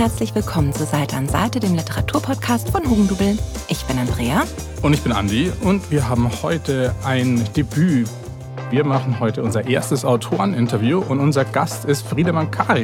herzlich willkommen zu Seite an Seite, dem Literaturpodcast von Hugendubel. Ich bin Andrea. Und ich bin Andi und wir haben heute ein Debüt. Wir machen heute unser erstes Autoreninterview und unser Gast ist Friedemann Karik.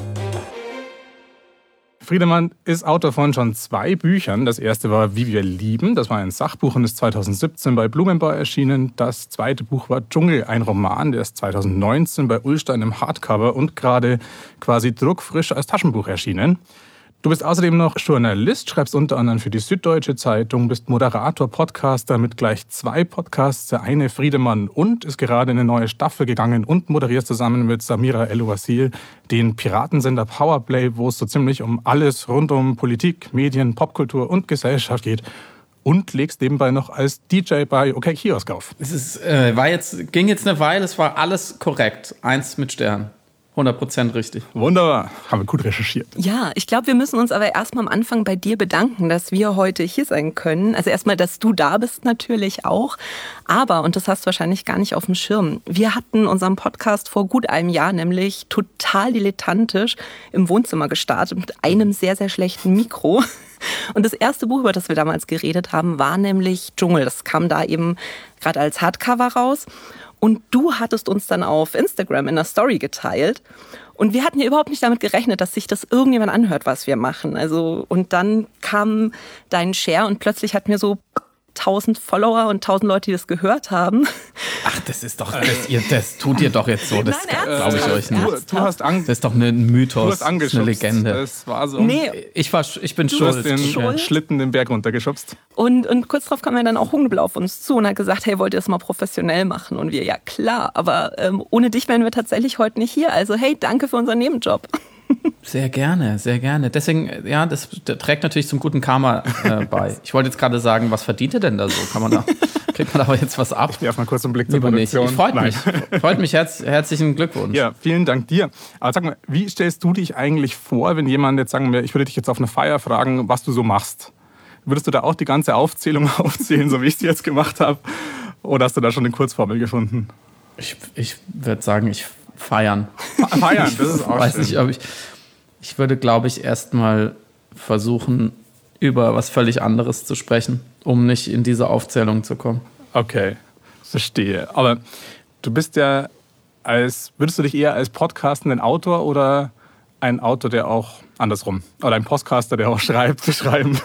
Friedemann ist Autor von schon 2 Büchern. Das erste war Wie wir lieben. Das war ein Sachbuch und ist 2017 bei Blumenbau erschienen. Das zweite Buch war Dschungel, ein Roman. Der ist 2019 bei Ullstein im Hardcover und gerade quasi druckfrisch als Taschenbuch erschienen. Du bist außerdem noch Journalist, schreibst unter anderem für die Süddeutsche Zeitung, bist Moderator, Podcaster mit gleich 2 Podcasts. Der eine Friedemann und ist gerade in eine neue Staffel gegangen und moderierst zusammen mit Samira El-Wasil den Piratensender Powerplay, wo es so ziemlich um alles rund um Politik, Medien, Popkultur und Gesellschaft geht. Und legst nebenbei noch als DJ bei OK Kiosk auf. Es ging jetzt eine Weile, es war alles korrekt. 1 mit Stern. 100% richtig. Wunderbar. Haben wir gut recherchiert. Ja, ich glaube, wir müssen uns aber erstmal am Anfang bei dir bedanken, dass wir heute hier sein können. Also erstmal, dass du da bist natürlich auch. Aber, und das hast du wahrscheinlich gar nicht auf dem Schirm, wir hatten unseren Podcast vor gut einem Jahr nämlich total dilettantisch im Wohnzimmer gestartet mit einem sehr, sehr schlechten Mikro. Und das erste Buch, über das wir damals geredet haben, war nämlich Dschungel. Das kam da eben gerade als Hardcover raus. Und du hattest uns dann auf Instagram in einer Story geteilt. Und wir hatten ja überhaupt nicht damit gerechnet, dass sich das irgendjemand anhört, was wir machen. Also, und dann kam dein Share und plötzlich hatten wir so 1000 Follower und 1000 Leute, die das gehört haben. Ach, das ist doch, das tut ihr doch jetzt so. Das glaube ich euch nicht. Du hast das ist doch ein Mythos, du hast angeschubst. Eine Legende. Das war so. Nee, ich bin schuld. Du hast den Schlitten den Berg runtergeschubst. Und kurz darauf kam ja dann auch Hugendubel auf uns zu und hat gesagt, hey, wollt ihr das mal professionell machen? Und wir, ja klar, aber ohne dich wären wir tatsächlich heute nicht hier. Also hey, danke für unseren Nebenjob. Sehr gerne, sehr gerne. Deswegen, ja, das trägt natürlich zum guten Karma bei. Ich wollte jetzt gerade sagen, was verdient ihr denn da so? Kriegt man aber jetzt was ab? Ich werfe mal kurz einen Blick zur Produktion. Freut mich. Herzlichen Glückwunsch. Ja, vielen Dank dir. Aber sag mal, wie stellst du dich eigentlich vor, wenn jemand jetzt sagen wir, ich würde dich jetzt auf eine Feier fragen, was du so machst? Würdest du da auch die ganze Aufzählung aufzählen, so wie ich es jetzt gemacht habe? Oder hast du da schon eine Kurzformel gefunden? Ich würde sagen, feiern. Feiern, das ist auch weiß nicht, ob ich würde, glaube ich, erstmal versuchen, über was völlig anderes zu sprechen, um nicht in diese Aufzählung zu kommen. Okay, verstehe. Aber du bist ja würdest du dich eher als podcastenden Autor oder ein Autor, der auch andersrum, oder ein Podcaster, der auch schreibt, zu schreiben?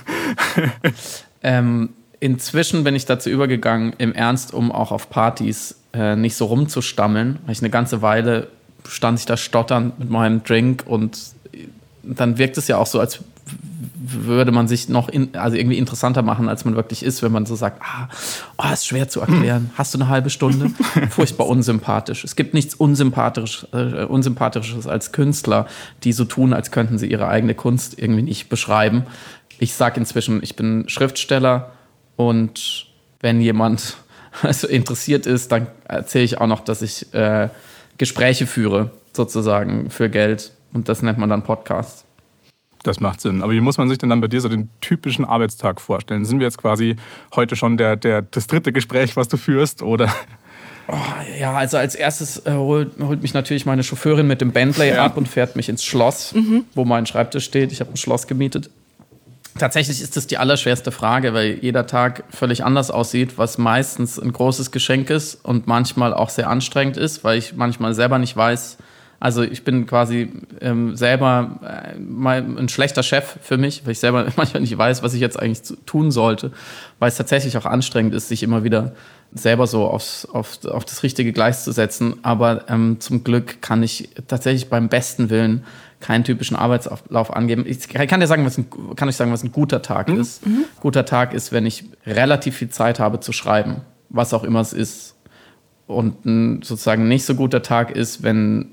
Inzwischen bin ich dazu übergegangen, im Ernst, um auch auf Partys nicht so rumzustammeln, weil ich eine ganze Weile stand ich da stotternd mit meinem Drink und dann wirkt es ja auch so, als würde man sich noch irgendwie interessanter machen, als man wirklich ist, wenn man so sagt, ist schwer zu erklären, hast du eine halbe Stunde? Furchtbar unsympathisch. Es gibt nichts Unsympathisches als Künstler, die so tun, als könnten sie ihre eigene Kunst irgendwie nicht beschreiben. Ich sage inzwischen, ich bin Schriftsteller und wenn jemand interessiert ist, dann erzähle ich auch noch, dass ich Gespräche führe, sozusagen, für Geld. Und das nennt man dann Podcast. Das macht Sinn. Aber wie muss man sich denn dann bei dir so den typischen Arbeitstag vorstellen? Sind wir jetzt quasi heute schon das 3. Gespräch, was du führst, oder? Ja, also als erstes holt mich natürlich meine Chauffeurin mit dem Bentley ab und fährt mich ins Schloss, wo mein Schreibtisch steht. Ich habe ein Schloss gemietet. Tatsächlich ist das die allerschwerste Frage, weil jeder Tag völlig anders aussieht, was meistens ein großes Geschenk ist und manchmal auch sehr anstrengend ist, weil ich manchmal selber nicht weiß. Also ich bin quasi selber mal ein schlechter Chef für mich, weil ich selber manchmal nicht weiß, was ich jetzt eigentlich tun sollte, weil es tatsächlich auch anstrengend ist, sich immer wieder selber so auf das richtige Gleis zu setzen. Aber zum Glück kann ich tatsächlich beim besten Willen keinen typischen Arbeitslauf angeben. Ich kann euch sagen, was ein guter Tag ist. Guter Tag ist, wenn ich relativ viel Zeit habe zu schreiben, was auch immer es ist. Und ein sozusagen nicht so guter Tag ist, wenn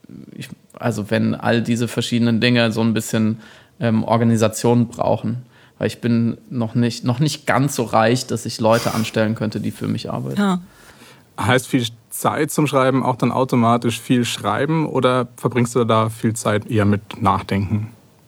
all diese verschiedenen Dinge so ein bisschen Organisation brauchen. Weil ich bin noch nicht ganz so reich, dass ich Leute anstellen könnte, die für mich arbeiten. Ja. Heißt viel Zeit zum Schreiben auch dann automatisch viel Schreiben oder verbringst du da viel Zeit eher mit Nachdenken?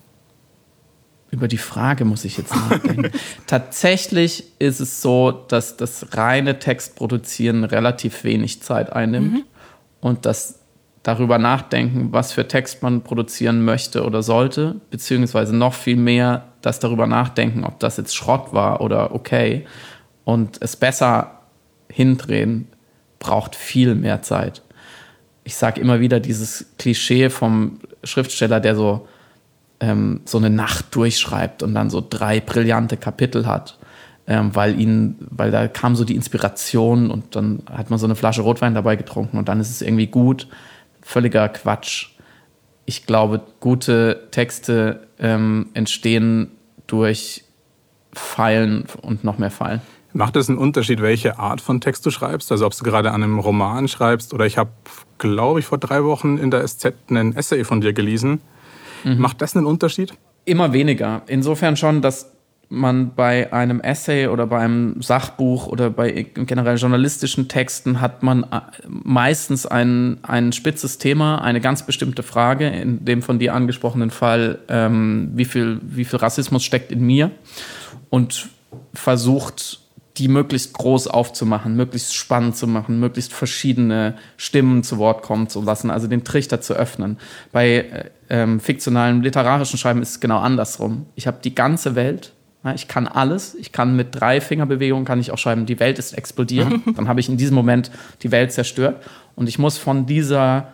Über die Frage muss ich jetzt nachdenken. Tatsächlich ist es so, dass das reine Textproduzieren relativ wenig Zeit einnimmt und dass darüber nachdenken, was für Text man produzieren möchte oder sollte, beziehungsweise noch viel mehr das darüber nachdenken, ob das jetzt Schrott war oder okay, und es besser hindrehen, braucht viel mehr Zeit. Ich sage immer wieder dieses Klischee vom Schriftsteller, der so eine Nacht durchschreibt und dann so 3 brillante Kapitel hat, weil da kam so die Inspiration und dann hat man so eine Flasche Rotwein dabei getrunken und dann ist es irgendwie gut. Völliger Quatsch. Ich glaube, gute Texte entstehen durch Feilen und noch mehr Feilen. Macht es einen Unterschied, welche Art von Text du schreibst? Also ob du gerade an einem Roman schreibst oder ich habe, glaube ich, vor 3 Wochen in der SZ einen Essay von dir gelesen. Macht das einen Unterschied? Immer weniger. Insofern schon, dass man bei einem Essay oder bei einem Sachbuch oder bei generell journalistischen Texten hat man meistens ein spitzes Thema, eine ganz bestimmte Frage, in dem von dir angesprochenen Fall, wie viel Rassismus steckt in mir, und versucht, die möglichst groß aufzumachen, möglichst spannend zu machen, möglichst verschiedene Stimmen zu Wort kommen zu lassen, also den Trichter zu öffnen. Bei fiktionalen, literarischen Schreiben ist es genau andersrum. Ich habe die ganze Welt, ja, ich kann alles, ich kann mit 3 Fingerbewegungen kann ich auch schreiben, die Welt ist explodiert, dann habe ich in diesem Moment die Welt zerstört und ich muss von dieser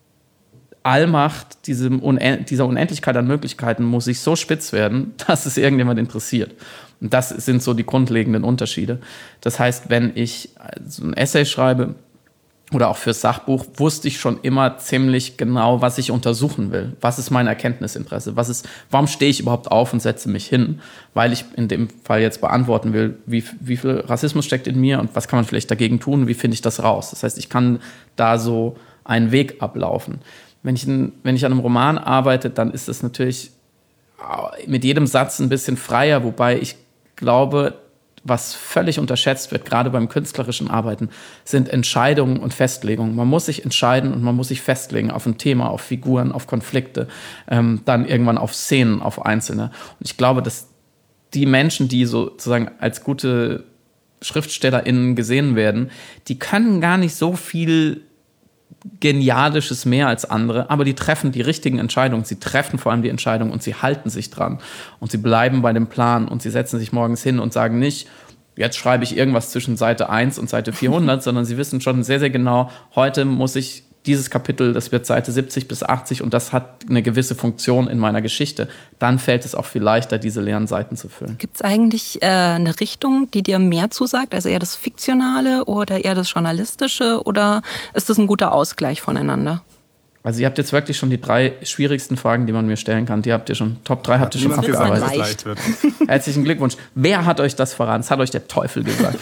Allmacht, dieser Unendlichkeit an Möglichkeiten, muss ich so spitz werden, dass es irgendjemand interessiert. Und das sind so die grundlegenden Unterschiede. Das heißt, wenn ich so ein Essay schreibe oder auch fürs Sachbuch, wusste ich schon immer ziemlich genau, was ich untersuchen will. Was ist mein Erkenntnisinteresse? Warum stehe ich überhaupt auf und setze mich hin? Weil ich in dem Fall jetzt beantworten will, wie viel Rassismus steckt in mir und was kann man vielleicht dagegen tun? Wie finde ich das raus? Das heißt, ich kann da so einen Weg ablaufen. Wenn ich an einem Roman arbeite, dann ist das natürlich mit jedem Satz ein bisschen freier, wobei ich glaube, was völlig unterschätzt wird, gerade beim künstlerischen Arbeiten, sind Entscheidungen und Festlegungen. Man muss sich entscheiden und man muss sich festlegen auf ein Thema, auf Figuren, auf Konflikte, dann irgendwann auf Szenen, auf Einzelne. Und ich glaube, dass die Menschen, die sozusagen als gute SchriftstellerInnen gesehen werden, die können gar nicht so viel Genialisches mehr als andere, aber die treffen die richtigen Entscheidungen. Sie treffen vor allem die Entscheidungen und sie halten sich dran. Und sie bleiben bei dem Plan und sie setzen sich morgens hin und sagen nicht, jetzt schreibe ich irgendwas zwischen Seite 1 und Seite 400, sondern sie wissen schon sehr, sehr genau, heute muss ich dieses Kapitel, das wird Seite 70 bis 80 und das hat eine gewisse Funktion in meiner Geschichte. Dann fällt es auch viel leichter, diese leeren Seiten zu füllen. Gibt es eigentlich eine Richtung, die dir mehr zusagt? Also eher das Fiktionale oder eher das Journalistische? Oder ist das ein guter Ausgleich voneinander? Also ihr habt jetzt wirklich schon die 3 schwierigsten Fragen, die man mir stellen kann. Die habt ihr schon, Top 3 habt ihr schon abgearbeitet. Herzlichen Glückwunsch. Wer hat euch das verraten? Das hat euch der Teufel gesagt.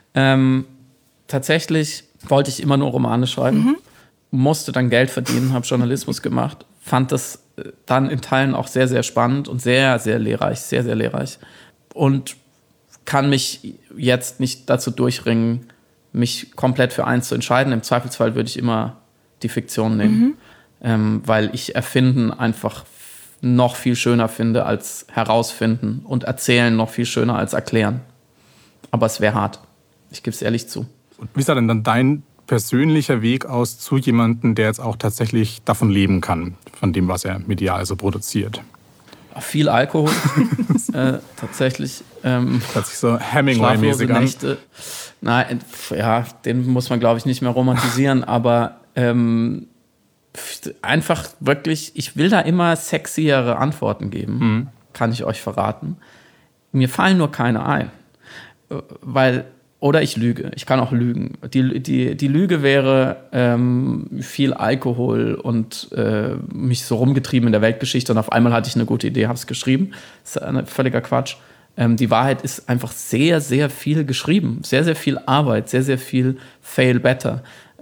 Tatsächlich wollte ich immer nur Romane schreiben. Musste dann Geld verdienen, habe Journalismus gemacht, fand das dann in Teilen auch sehr, sehr spannend und sehr, sehr lehrreich, sehr, sehr lehrreich. Und kann mich jetzt nicht dazu durchringen, mich komplett für eins zu entscheiden. Im Zweifelsfall würde ich immer die Fiktion nehmen, weil ich Erfinden einfach noch viel schöner finde als herausfinden und Erzählen noch viel schöner als erklären. Aber es wäre hart. Ich gebe es ehrlich zu. Und wie sah denn dann dein persönlicher Weg aus zu jemandem, der jetzt auch tatsächlich davon leben kann, von dem, was er medial so produziert? Viel Alkohol, tatsächlich. Hört sich so Hemingway-mäßig an. Nächte. Nein, ja, den muss man, glaube ich, nicht mehr romantisieren, aber einfach wirklich, ich will da immer sexiere Antworten geben, kann ich euch verraten. Mir fallen nur keine ein, oder ich lüge. Ich kann auch lügen. Die Lüge wäre viel Alkohol und mich so rumgetrieben in der Weltgeschichte und auf einmal hatte ich eine gute Idee, habe es geschrieben. Das ist ein völliger Quatsch. Die Wahrheit ist einfach sehr, sehr viel geschrieben. Sehr, sehr viel Arbeit, sehr, sehr viel Fail Better.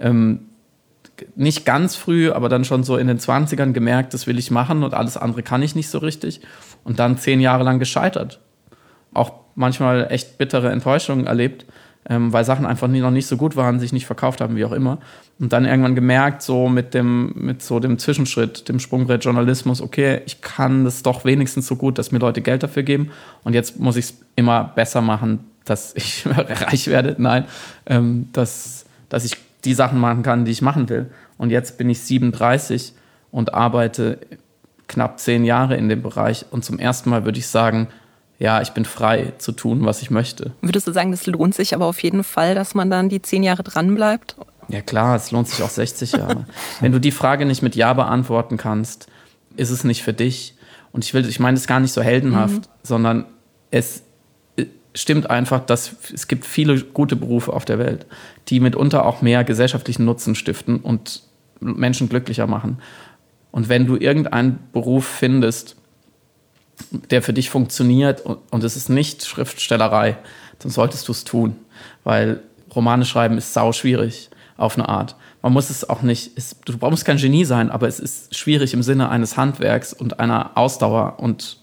Nicht ganz früh, aber dann schon so in den 20ern gemerkt, das will ich machen und alles andere kann ich nicht so richtig. Und dann 10 Jahre lang gescheitert. Auch manchmal echt bittere Enttäuschungen erlebt, weil Sachen einfach noch nicht so gut waren, sich nicht verkauft haben, wie auch immer. Und dann irgendwann gemerkt, so mit dem Zwischenschritt, dem Sprungbrett Journalismus, okay, ich kann das doch wenigstens so gut, dass mir Leute Geld dafür geben. Und jetzt muss ich es immer besser machen, dass ich reich werde. Nein, dass ich die Sachen machen kann, die ich machen will. Und jetzt bin ich 37 und arbeite knapp 10 Jahre in dem Bereich. Und zum ersten Mal würde ich sagen, ja, ich bin frei zu tun, was ich möchte. Würdest du sagen, das lohnt sich aber auf jeden Fall, dass man dann die 10 Jahre dranbleibt? Ja klar, es lohnt sich auch 60 Jahre. Wenn du die Frage nicht mit Ja beantworten kannst, ist es nicht für dich. Und ich meine es gar nicht so heldenhaft, sondern es stimmt einfach, dass es gibt viele gute Berufe auf der Welt, die mitunter auch mehr gesellschaftlichen Nutzen stiften und Menschen glücklicher machen. Und wenn du irgendeinen Beruf findest, der für dich funktioniert und es ist nicht Schriftstellerei, dann solltest du es tun. Weil Romane schreiben ist sau schwierig auf eine Art. Man muss es auch nicht, du musst kein Genie sein, aber es ist schwierig im Sinne eines Handwerks und einer Ausdauer und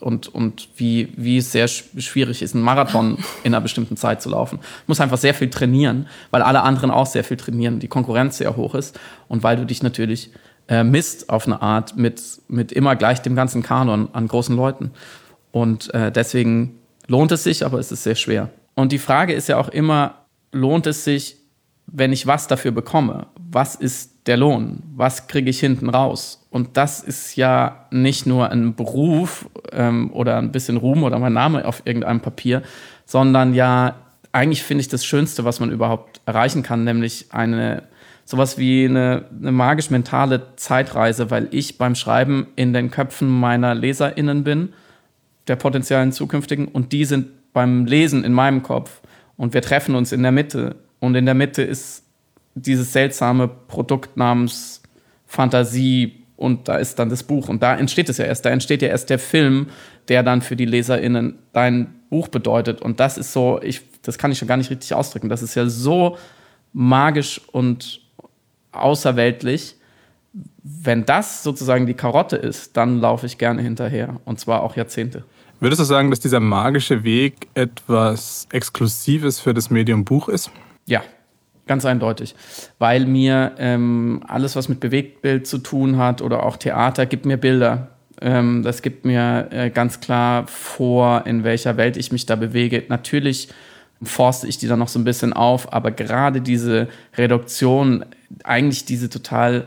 wie es sehr schwierig ist, einen Marathon in einer bestimmten Zeit zu laufen. Du musst einfach sehr viel trainieren, weil alle anderen auch sehr viel trainieren, die Konkurrenz sehr hoch ist und weil du dich natürlich misst auf eine Art mit immer gleich dem ganzen Kanon an großen Leuten. Und deswegen lohnt es sich, aber es ist sehr schwer. Und die Frage ist ja auch immer, lohnt es sich, wenn ich was dafür bekomme? Was ist der Lohn? Was kriege ich hinten raus? Und das ist ja nicht nur ein Beruf oder ein bisschen Ruhm oder mein Name auf irgendeinem Papier, sondern ja, eigentlich finde ich das Schönste, was man überhaupt erreichen kann, nämlich sowas wie eine magisch-mentale Zeitreise, weil ich beim Schreiben in den Köpfen meiner LeserInnen bin, der potenziellen zukünftigen, und die sind beim Lesen in meinem Kopf. Und wir treffen uns in der Mitte. Und in der Mitte ist dieses seltsame Produkt namens Fantasie und da ist dann das Buch. Und da entsteht es ja erst. Da entsteht ja erst der Film, der dann für die LeserInnen dein Buch bedeutet. Und das ist so, das kann ich schon gar nicht richtig ausdrücken. Das ist ja so magisch und außerweltlich. Wenn das sozusagen die Karotte ist, dann laufe ich gerne hinterher. Und zwar auch Jahrzehnte. Würdest du sagen, dass dieser magische Weg etwas Exklusives für das Medium Buch ist? Ja, ganz eindeutig. Weil mir alles, was mit Bewegtbild zu tun hat oder auch Theater, gibt mir Bilder. Das gibt mir ganz klar vor, in welcher Welt ich mich da bewege. Natürlich forste ich die dann noch so ein bisschen auf, aber gerade diese Reduktion, eigentlich diese total,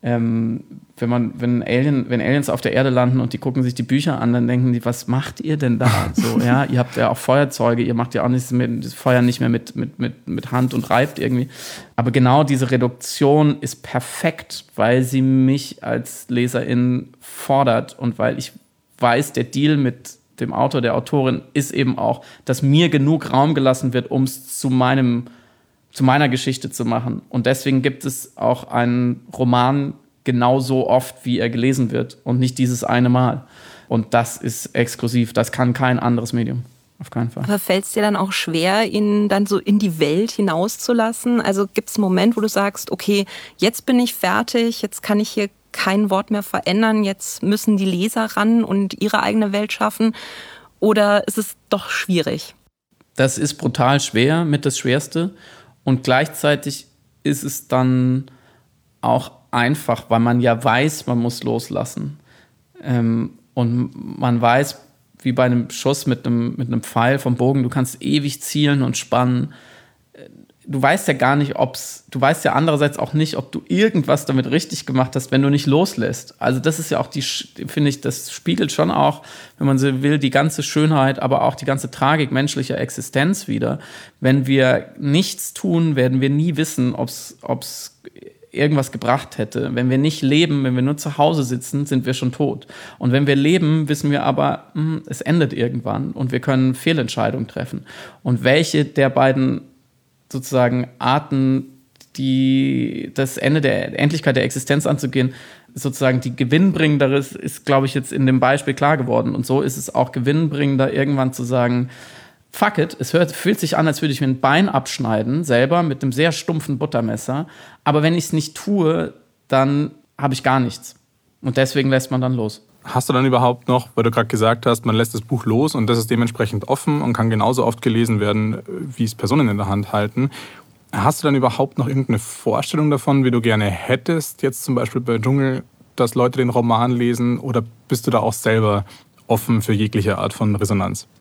wenn Aliens auf der Erde landen und die gucken sich die Bücher an, dann denken die, was macht ihr denn da? So, ja, ihr habt ja auch Feuerzeuge, ihr macht ja auch das Feuer nicht mehr mit Hand und reibt irgendwie. Aber genau diese Reduktion ist perfekt, weil sie mich als Leserin fordert und weil ich weiß, der Deal mit dem Autor, der Autorin ist eben auch, dass mir genug Raum gelassen wird, um es zu meiner Geschichte zu machen. Und deswegen gibt es auch einen Roman genauso oft, wie er gelesen wird und nicht dieses eine Mal. Und das ist exklusiv. Das kann kein anderes Medium. Auf keinen Fall. Aber fällt es dir dann auch schwer, ihn dann so in die Welt hinauszulassen? Also gibt es einen Moment, wo du sagst, okay, jetzt bin ich fertig, jetzt kann ich hier kein Wort mehr verändern, jetzt müssen die Leser ran und ihre eigene Welt schaffen? Oder ist es doch schwierig? Das ist brutal schwer, mit das Schwerste. Und gleichzeitig ist es dann auch einfach, weil man ja weiß, man muss loslassen. Und man weiß, wie bei einem Schuss mit einem Pfeil vom Bogen, du kannst ewig zielen und spannen. Du weißt ja gar nicht, du weißt ja andererseits auch nicht, ob du irgendwas damit richtig gemacht hast, wenn du nicht loslässt. Also das ist ja auch finde ich, das spiegelt schon auch, wenn man so will, die ganze Schönheit, aber auch die ganze Tragik menschlicher Existenz wider. Wenn wir nichts tun, werden wir nie wissen, ob's irgendwas gebracht hätte. Wenn wir nicht leben, wenn wir nur zu Hause sitzen, sind wir schon tot. Und wenn wir leben, wissen wir aber, es endet irgendwann und wir können Fehlentscheidungen treffen. Und welche der beiden sozusagen Arten, das Ende der Endlichkeit der Existenz anzugehen, sozusagen die gewinnbringendere ist, glaube ich, jetzt in dem Beispiel klar geworden. Und so ist es auch gewinnbringender, irgendwann zu sagen, fuck it, fühlt sich an, als würde ich mir ein Bein abschneiden, selber mit einem sehr stumpfen Buttermesser. Aber wenn ich es nicht tue, dann habe ich gar nichts. Und deswegen lässt man dann los. Hast du dann überhaupt noch, weil du gerade gesagt hast, man lässt das Buch los und das ist dementsprechend offen und kann genauso oft gelesen werden, wie es Personen in der Hand halten. Hast du dann überhaupt noch irgendeine Vorstellung davon, wie du gerne hättest, jetzt zum Beispiel bei Dschungel, dass Leute den Roman lesen, oder bist du da auch selber offen für jegliche Art von Resonanz?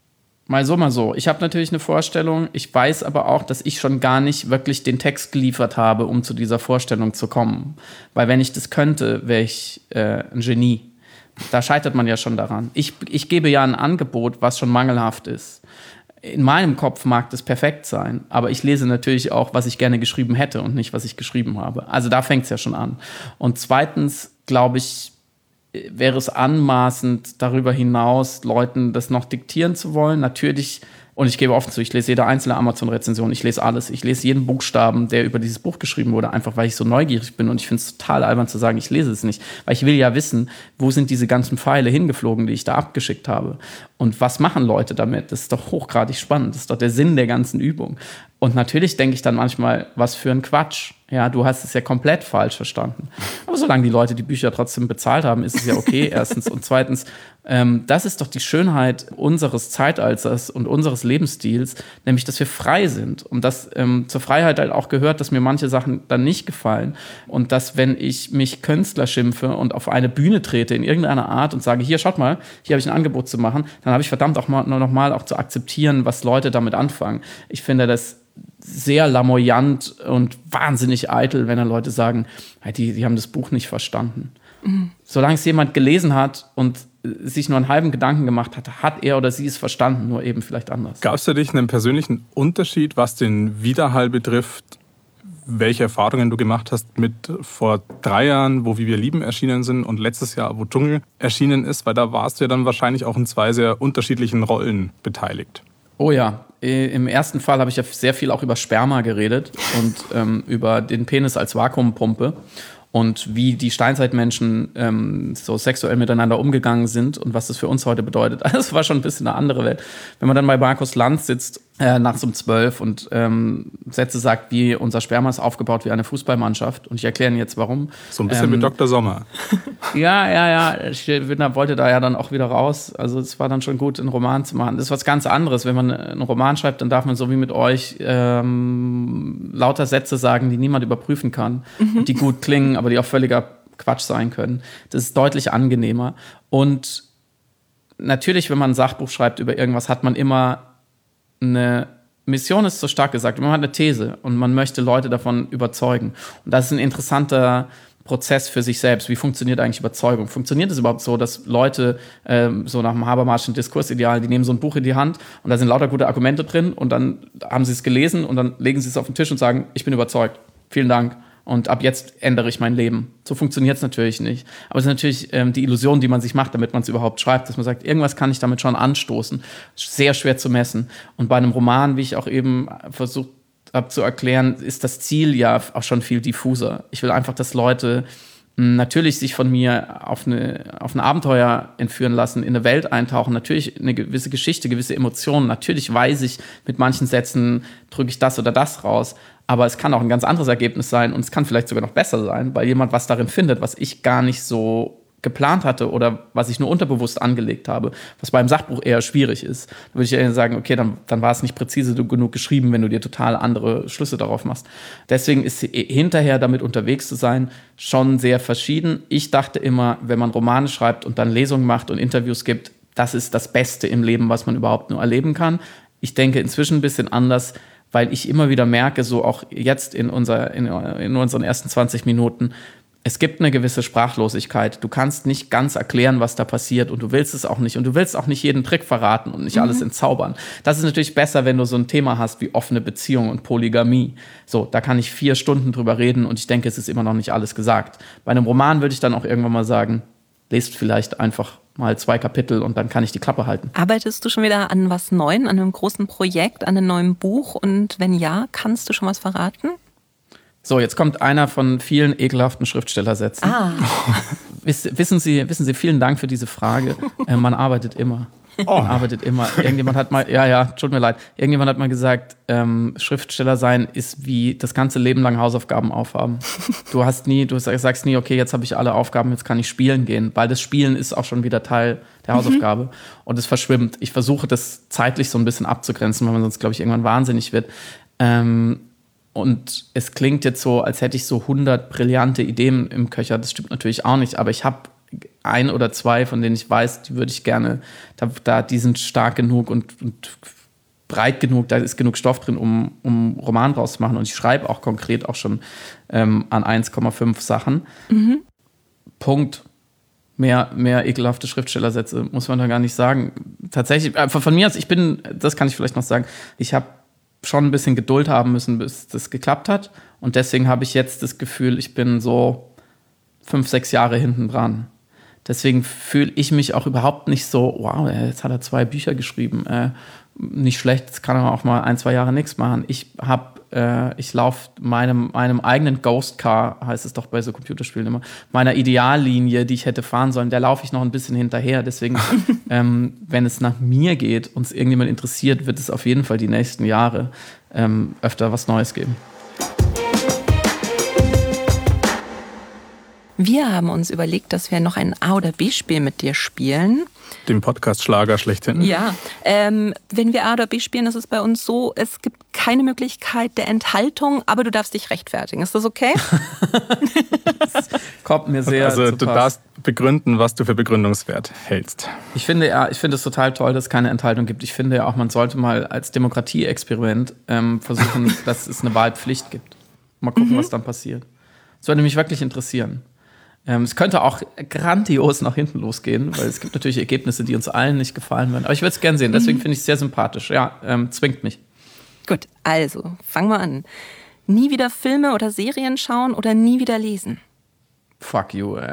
Mal so. Ich habe natürlich eine Vorstellung. Ich weiß aber auch, dass ich schon gar nicht wirklich den Text geliefert habe, um zu dieser Vorstellung zu kommen. Weil wenn ich das könnte, wäre ich ein Genie. Da scheitert man ja schon daran. Ich gebe ja ein Angebot, was schon mangelhaft ist. In meinem Kopf mag das perfekt sein, aber ich lese natürlich auch, was ich gerne geschrieben hätte und nicht, was ich geschrieben habe. Also da fängt es ja schon an. Und zweitens, glaube ich, wäre es anmaßend, darüber hinaus Leuten das noch diktieren zu wollen. Natürlich, und ich gebe offen zu, ich lese jede einzelne Amazon-Rezension, ich lese alles. Ich lese jeden Buchstaben, der über dieses Buch geschrieben wurde, einfach weil ich so neugierig bin. Und ich finde es total albern zu sagen, ich lese es nicht. Weil ich will ja wissen, wo sind diese ganzen Pfeile hingeflogen, die ich da abgeschickt habe. Und was machen Leute damit? Das ist doch hochgradig spannend. Das ist doch der Sinn der ganzen Übung. Und natürlich denke ich dann manchmal, was für ein Quatsch. Ja, du hast es ja komplett falsch verstanden. Aber solange die Leute die Bücher trotzdem bezahlt haben, ist es ja okay, erstens. Und zweitens, das ist doch die Schönheit unseres Zeitalters und unseres Lebensstils, nämlich, dass wir frei sind. Und dass zur Freiheit halt auch gehört, dass mir manche Sachen dann nicht gefallen. Und dass, wenn ich mich Künstler schimpfe und auf eine Bühne trete in irgendeiner Art und sage, hier, schaut mal, hier habe ich ein Angebot zu machen, dann habe ich verdammt auch noch mal auch zu akzeptieren, was Leute damit anfangen. Ich finde das sehr lamoyant und wahnsinnig eitel, wenn dann Leute sagen, die haben das Buch nicht verstanden. Mhm. Solange es jemand gelesen hat und sich nur einen halben Gedanken gemacht hat, hat er oder sie es verstanden, nur eben vielleicht anders. Gab es für dich einen persönlichen Unterschied, was den Widerhall betrifft, welche Erfahrungen du gemacht hast mit vor 3 Jahren, wo Wie wir lieben erschienen sind, und letztes Jahr, wo Dschungel erschienen ist? Weil da warst du ja dann wahrscheinlich auch in 2 sehr unterschiedlichen Rollen beteiligt. Oh ja, im ersten Fall habe ich ja sehr viel auch über Sperma geredet und über den Penis als Vakuumpumpe und wie die Steinzeitmenschen so sexuell miteinander umgegangen sind und was das für uns heute bedeutet. Also es war schon ein bisschen eine andere Welt. Wenn man dann bei Markus Lanz sitzt, nachts um 12 und Sätze sagt, wie unser Sperma ist aufgebaut wie eine Fußballmannschaft. Und ich erkläre Ihnen jetzt, warum. So ein bisschen wie Dr. Sommer. Ja. Ich wollte da ja dann auch wieder raus. Also es war dann schon gut, einen Roman zu machen. Das ist was ganz anderes. Wenn man einen Roman schreibt, dann darf man so wie mit euch lauter Sätze sagen, die niemand überprüfen kann. Und die gut klingen, aber die auch völliger Quatsch sein können. Das ist deutlich angenehmer. Und natürlich, wenn man ein Sachbuch schreibt über irgendwas, hat man immer eine Mission, ist so stark gesagt, man hat eine These und man möchte Leute davon überzeugen. Und das ist ein interessanter Prozess für sich selbst. Wie funktioniert eigentlich Überzeugung? Funktioniert es überhaupt so, dass Leute so nach dem Habermaschen Diskursideal, die nehmen so ein Buch in die Hand und da sind lauter gute Argumente drin und dann haben sie es gelesen und dann legen sie es auf den Tisch und sagen, ich bin überzeugt, vielen Dank. Und ab jetzt ändere ich mein Leben. So funktioniert es natürlich nicht. Aber es ist natürlich die Illusion, die man sich macht, damit man es überhaupt schreibt, dass man sagt, irgendwas kann ich damit schon anstoßen. Sehr schwer zu messen. Und bei einem Roman, wie ich auch eben versucht habe zu erklären, ist das Ziel ja auch schon viel diffuser. Ich will einfach, dass Leute natürlich sich von mir auf ein Abenteuer entführen lassen, in eine Welt eintauchen, natürlich eine gewisse Geschichte, gewisse Emotionen. Natürlich weiß ich, mit manchen Sätzen drücke ich das oder das raus. Aber es kann auch ein ganz anderes Ergebnis sein und es kann vielleicht sogar noch besser sein, weil jemand was darin findet, was ich gar nicht so geplant hatte oder was ich nur unterbewusst angelegt habe, was beim Sachbuch eher schwierig ist. Da würde ich eher sagen, okay, dann war es nicht präzise genug geschrieben, wenn du dir total andere Schlüsse darauf machst. Deswegen ist hinterher damit unterwegs zu sein schon sehr verschieden. Ich dachte immer, wenn man Romane schreibt und dann Lesungen macht und Interviews gibt, das ist das Beste im Leben, was man überhaupt nur erleben kann. Ich denke inzwischen ein bisschen anders, weil ich immer wieder merke, so auch jetzt in unseren ersten 20 Minuten, es gibt eine gewisse Sprachlosigkeit. Du kannst nicht ganz erklären, was da passiert und du willst es auch nicht. Und du willst auch nicht jeden Trick verraten und nicht alles entzaubern. Das ist natürlich besser, wenn du so ein Thema hast wie offene Beziehung und Polygamie. So, da kann ich 4 Stunden drüber reden und ich denke, es ist immer noch nicht alles gesagt. Bei einem Roman würde ich dann auch irgendwann mal sagen, lest vielleicht einfach mal 2 Kapitel und dann kann ich die Klappe halten. Arbeitest du schon wieder an was Neuem, an einem großen Projekt, an einem neuen Buch? Und wenn ja, kannst du schon was verraten? So, jetzt kommt einer von vielen ekelhaften Schriftstellersätzen. Wissen Sie, vielen Dank für diese Frage. Man arbeitet immer. Man arbeitet immer. Irgendjemand hat mal, tut mir leid, irgendjemand hat mal gesagt, Schriftsteller sein ist wie das ganze Leben lang Hausaufgaben aufhaben. Du sagst nie, okay, jetzt habe ich alle Aufgaben, jetzt kann ich spielen gehen, weil das Spielen ist auch schon wieder Teil der Hausaufgabe und es verschwimmt. Ich versuche das zeitlich so ein bisschen abzugrenzen, weil man sonst, glaube ich, irgendwann wahnsinnig wird. Und es klingt jetzt so, als hätte ich so 100 brillante Ideen im Köcher. Das stimmt natürlich auch nicht, aber ich habe ein oder zwei, von denen ich weiß, die würde ich gerne, die sind stark genug und breit genug, da ist genug Stoff drin, um Roman draus zu machen. Und ich schreibe auch konkret auch schon an 1,5 Sachen. Mhm. Punkt. Mehr ekelhafte Schriftstellersätze muss man da gar nicht sagen. Tatsächlich, von mir aus, das kann ich vielleicht noch sagen, ich habe schon ein bisschen Geduld haben müssen, bis das geklappt hat. Und deswegen habe ich jetzt das Gefühl, ich bin so 5-6 Jahre hinten dran. Deswegen fühle ich mich auch überhaupt nicht so, wow, jetzt hat er 2 Bücher geschrieben. Nicht schlecht, jetzt kann er auch mal 1-2 Jahre nichts machen. Ich laufe meinem eigenen Ghost Car, heißt es doch bei so Computerspielen immer, meiner Ideallinie, die ich hätte fahren sollen, der laufe ich noch ein bisschen hinterher. Deswegen, wenn es nach mir geht und es irgendjemand interessiert, wird es auf jeden Fall die nächsten Jahre öfter was Neues geben. Wir haben uns überlegt, dass wir noch ein A- oder B-Spiel mit dir spielen. Den Podcast-Schlager schlechthin. Ja, wenn wir A oder B spielen, ist es bei uns so, es gibt keine Möglichkeit der Enthaltung, aber du darfst dich rechtfertigen. Ist das okay? Das kommt mir sehr Also du darfst begründen, was du für begründungswert hältst. Ich finde es total toll, dass es keine Enthaltung gibt. Ich finde ja auch, man sollte mal als Demokratie-Experiment versuchen, dass es eine Wahlpflicht gibt. Mal gucken, was dann passiert. Das würde mich wirklich interessieren. Es könnte auch grandios nach hinten losgehen, weil es gibt natürlich Ergebnisse, die uns allen nicht gefallen würden. Aber ich würde es gern sehen, deswegen finde ich es sehr sympathisch. Ja, zwingt mich. Gut, also, fangen wir an. Nie wieder Filme oder Serien schauen oder nie wieder lesen? Fuck you, ey.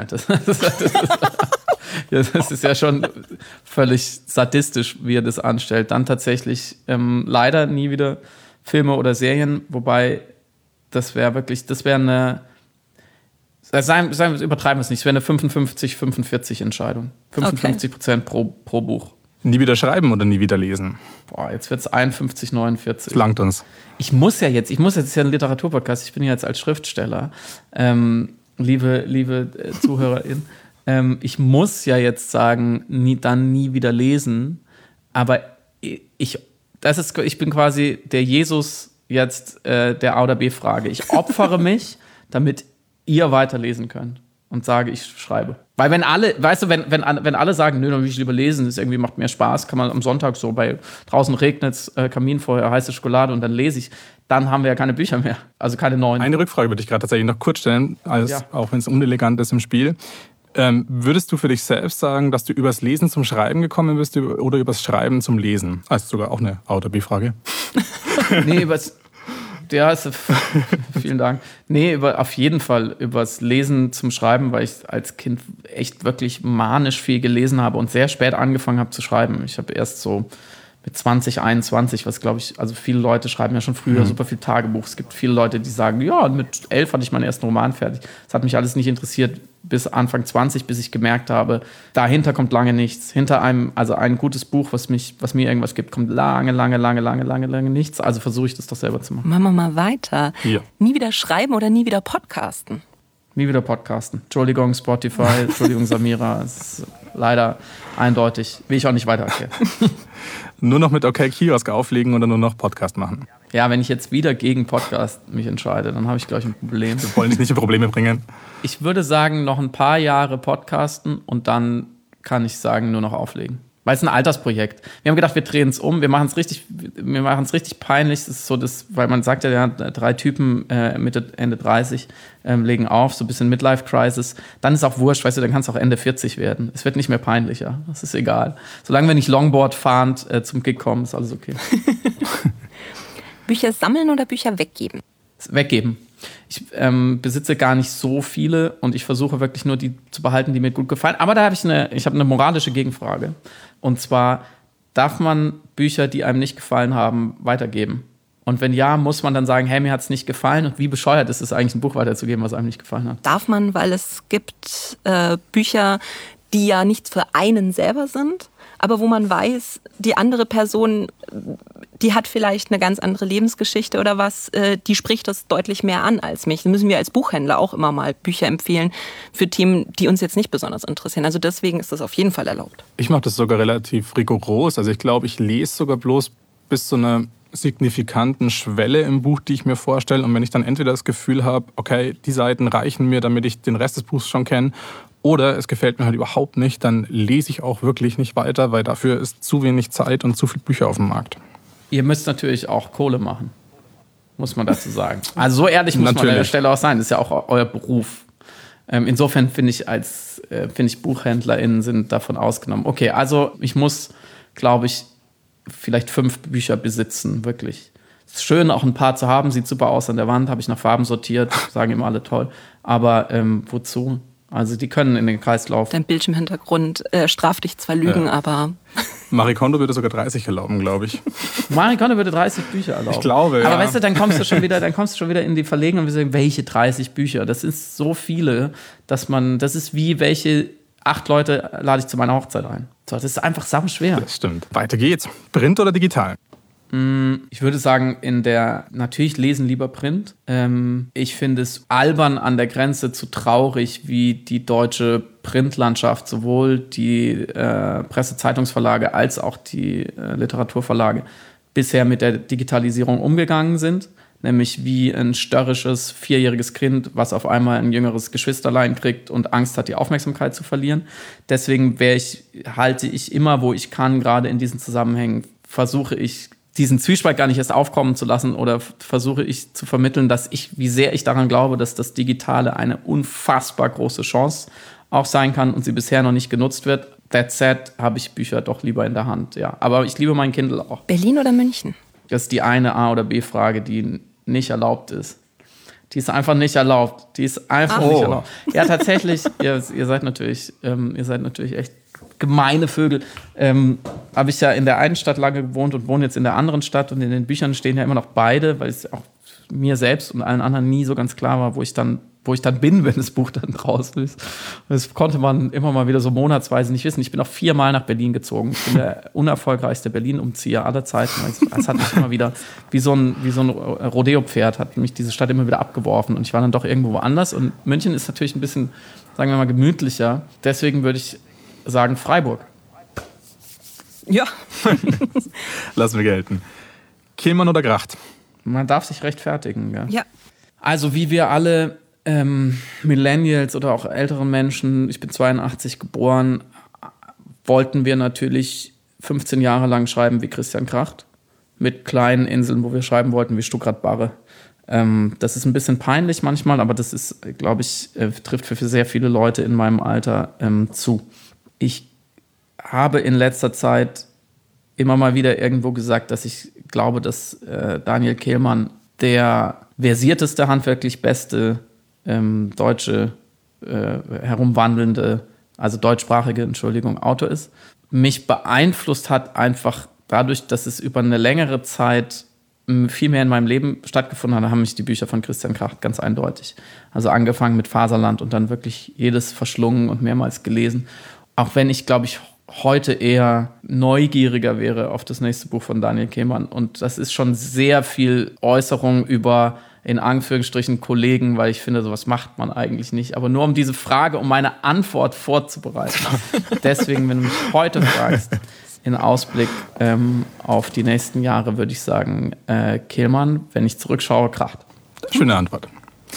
Das ist ja schon völlig sadistisch, wie er das anstellt. Dann tatsächlich leider nie wieder Filme oder Serien, wobei das wäre eine übertreiben wir es nicht. Es wäre eine 55-45 Entscheidung. 55% pro Buch. Nie wieder schreiben oder nie wieder lesen? Boah, jetzt wird es 51-49. Das langt uns. Ich muss jetzt ist ja ein Literaturpodcast, ich bin ja jetzt als Schriftsteller, liebe ZuhörerInnen, ich muss ja jetzt sagen, nie wieder lesen, aber ich bin quasi der Jesus jetzt der A- oder B-Frage. Ich opfere mich, damit ihr weiterlesen könnt und sage, ich schreibe. Weil wenn alle sagen, nö, dann will ich lieber lesen, das irgendwie macht mehr Spaß, kann man am Sonntag so draußen regnet's, Kaminfeuer, heiße Schokolade und dann lese ich, dann haben wir ja keine Bücher mehr, also keine neuen. Eine Rückfrage würde ich gerade tatsächlich noch kurz stellen, auch wenn es unelegant ist im Spiel. Würdest du für dich selbst sagen, dass du übers Lesen zum Schreiben gekommen bist oder übers Schreiben zum Lesen? Also sogar auch eine A- oder B-Frage. Nee, vielen Dank. Nee, auf jeden Fall übers Lesen zum Schreiben, weil ich als Kind echt wirklich manisch viel gelesen habe und sehr spät angefangen habe zu schreiben. Ich habe erst so mit 20, 21, was glaube ich, also viele Leute schreiben ja schon früher super viel Tagebuch. Es gibt viele Leute, die sagen, ja, mit 11 hatte ich meinen ersten Roman fertig. Das hat mich alles nicht interessiert bis Anfang 20, bis ich gemerkt habe, dahinter kommt lange nichts. Hinter ein gutes Buch, was mir irgendwas gibt, kommt lange nichts. Also versuche ich das doch selber zu machen. Machen wir mal weiter. Ja. Nie wieder schreiben oder nie wieder podcasten? Nie wieder podcasten. Entschuldigung, Spotify, Entschuldigung, Samira. Es ist leider eindeutig. Will ich auch nicht weiter erklären. Nur noch mit OK-Kiosk auflegen oder nur noch Podcast machen? Ja, wenn ich jetzt wieder gegen Podcast mich entscheide, dann habe ich, glaube ich, ein Problem. Wir wollen dich nicht in Probleme bringen. Ich würde sagen, noch ein paar Jahre podcasten und dann kann ich sagen, nur noch auflegen. Weil es ein Altersprojekt. Wir haben gedacht, wir drehen es um, wir machen es richtig peinlich. Das ist so, weil man sagt ja, 3 Typen Mitte, Ende 30 legen auf, so ein bisschen Midlife-Crisis. Dann ist auch wurscht, weißt du, dann kann es auch Ende 40 werden. Es wird nicht mehr peinlicher, das ist egal. Solange wir nicht Longboard fahrend zum Gig kommen, ist alles okay. Bücher sammeln oder Bücher weggeben? Weggeben. Ich besitze gar nicht so viele und ich versuche wirklich nur die zu behalten, die mir gut gefallen. Aber da habe ich eine moralische Gegenfrage. Und zwar, darf man Bücher, die einem nicht gefallen haben, weitergeben? Und wenn ja, muss man dann sagen, hey, mir hat es nicht gefallen. Und wie bescheuert ist es eigentlich, ein Buch weiterzugeben, was einem nicht gefallen hat? Darf man, weil es gibt Bücher, die ja nichts für einen selber sind, aber wo man weiß, die andere Person, die hat vielleicht eine ganz andere Lebensgeschichte oder was, die spricht das deutlich mehr an als mich. Dann müssen wir als Buchhändler auch immer mal Bücher empfehlen für Themen, die uns jetzt nicht besonders interessieren. Also deswegen ist das auf jeden Fall erlaubt. Ich mache das sogar relativ rigoros. Also ich glaube, ich lese sogar bloß bis zu einer signifikanten Schwelle im Buch, die ich mir vorstelle. Und wenn ich dann entweder das Gefühl habe, okay, die Seiten reichen mir, damit ich den Rest des Buchs schon kenne, Oder es gefällt mir halt überhaupt nicht, dann lese ich auch wirklich nicht weiter, weil dafür ist zu wenig Zeit und zu viele Bücher auf dem Markt. Ihr müsst natürlich auch Kohle machen, muss man dazu sagen. Also so ehrlich muss man an der Stelle auch sein. Das ist ja auch euer Beruf. Insofern finde ich, BuchhändlerInnen sind davon ausgenommen. Okay, also ich muss, glaube ich, vielleicht 5 Bücher besitzen, wirklich. Es ist schön, auch ein paar zu haben, sieht super aus an der Wand, habe ich nach Farben sortiert, sagen immer alle toll. Aber wozu? Also die können in den Kreislauf. Dein Bildschirmhintergrund straft dich zwar Lügen, aber... Marie Kondo würde sogar 30 erlauben, glaube ich. Marie Kondo würde 30 Bücher erlauben. Ich glaube, ja. Aber weißt du, dann kommst du schon wieder in die Verlegenheit und wir sagen, welche 30 Bücher? Das ist so viele, das ist wie welche 8 Leute lade ich zu meiner Hochzeit ein. So, das ist einfach sauschwer. Das stimmt. Weiter geht's. Print oder digital? Ich würde sagen, natürlich lesen lieber Print. Ich finde es albern an der Grenze zu traurig, wie die deutsche Printlandschaft, sowohl die Presse-Zeitungsverlage als auch die Literaturverlage bisher mit der Digitalisierung umgegangen sind. Nämlich wie ein störrisches 4-jähriges Kind, was auf einmal ein jüngeres Geschwisterlein kriegt und Angst hat, die Aufmerksamkeit zu verlieren. Deswegen halte ich immer, wo ich kann, gerade in diesen Zusammenhängen, versuche ich, diesen Zwiespalt gar nicht erst aufkommen zu lassen oder versuche ich zu vermitteln, wie sehr ich daran glaube, dass das Digitale eine unfassbar große Chance auch sein kann und sie bisher noch nicht genutzt wird. That said, habe ich Bücher doch lieber in der Hand, ja. Aber ich liebe mein Kindle auch. Berlin oder München? Das ist die eine A- oder B-Frage, die nicht erlaubt ist. Die ist einfach nicht erlaubt. Nicht erlaubt. Ja, tatsächlich, ihr seid natürlich echt gemeine Vögel. Habe ich ja in der einen Stadt lange gewohnt und wohne jetzt in der anderen Stadt und in den Büchern stehen ja immer noch beide, weil es auch mir selbst und allen anderen nie so ganz klar war, wo ich dann bin, wenn das Buch dann draußen ist. Das konnte man immer mal wieder so monatsweise nicht wissen. Ich bin auch 4-mal nach Berlin gezogen. Ich bin der unerfolgreichste Berlin-Umzieher aller Zeiten. Es hat mich immer wieder, wie so ein Rodeo-Pferd, hat mich diese Stadt immer wieder abgeworfen. Und ich war dann doch irgendwo woanders. Und München ist natürlich ein bisschen, sagen wir mal, gemütlicher. Deswegen würde ich sagen Freiburg. Ja. Lassen wir gelten. Kehlmann oder Gracht? Man darf sich rechtfertigen. Gell? Ja. Also wie wir alle Millennials oder auch ältere Menschen, ich bin 82 geboren, wollten wir natürlich 15 Jahre lang schreiben wie Christian Kracht. Mit kleinen Inseln, wo wir schreiben wollten wie Stuckrad-Barre. Das ist ein bisschen peinlich manchmal, aber das ist, glaube ich, trifft für sehr viele Leute in meinem Alter zu. Ich habe in letzter Zeit immer mal wieder irgendwo gesagt, dass ich glaube, dass Daniel Kehlmann der versierteste, handwerklich beste deutsche herumwandelnde, also deutschsprachige, Autor ist. Mich beeinflusst hat einfach dadurch, dass es über eine längere Zeit viel mehr in meinem Leben stattgefunden hat, haben mich die Bücher von Christian Kracht ganz eindeutig. Also angefangen mit Faserland und dann wirklich jedes verschlungen und mehrmals gelesen. Auch wenn ich, glaube ich, heute eher neugieriger wäre auf das nächste Buch von Daniel Kehlmann. Und das ist schon sehr viel Äußerung über, in Anführungsstrichen, Kollegen, weil ich finde, sowas macht man eigentlich nicht. Aber nur um diese Frage, um meine Antwort vorzubereiten. Deswegen, wenn du mich heute fragst, in Ausblick auf die nächsten Jahre, würde ich sagen, Kehlmann, wenn ich zurückschaue, Kracht. Schöne Antwort.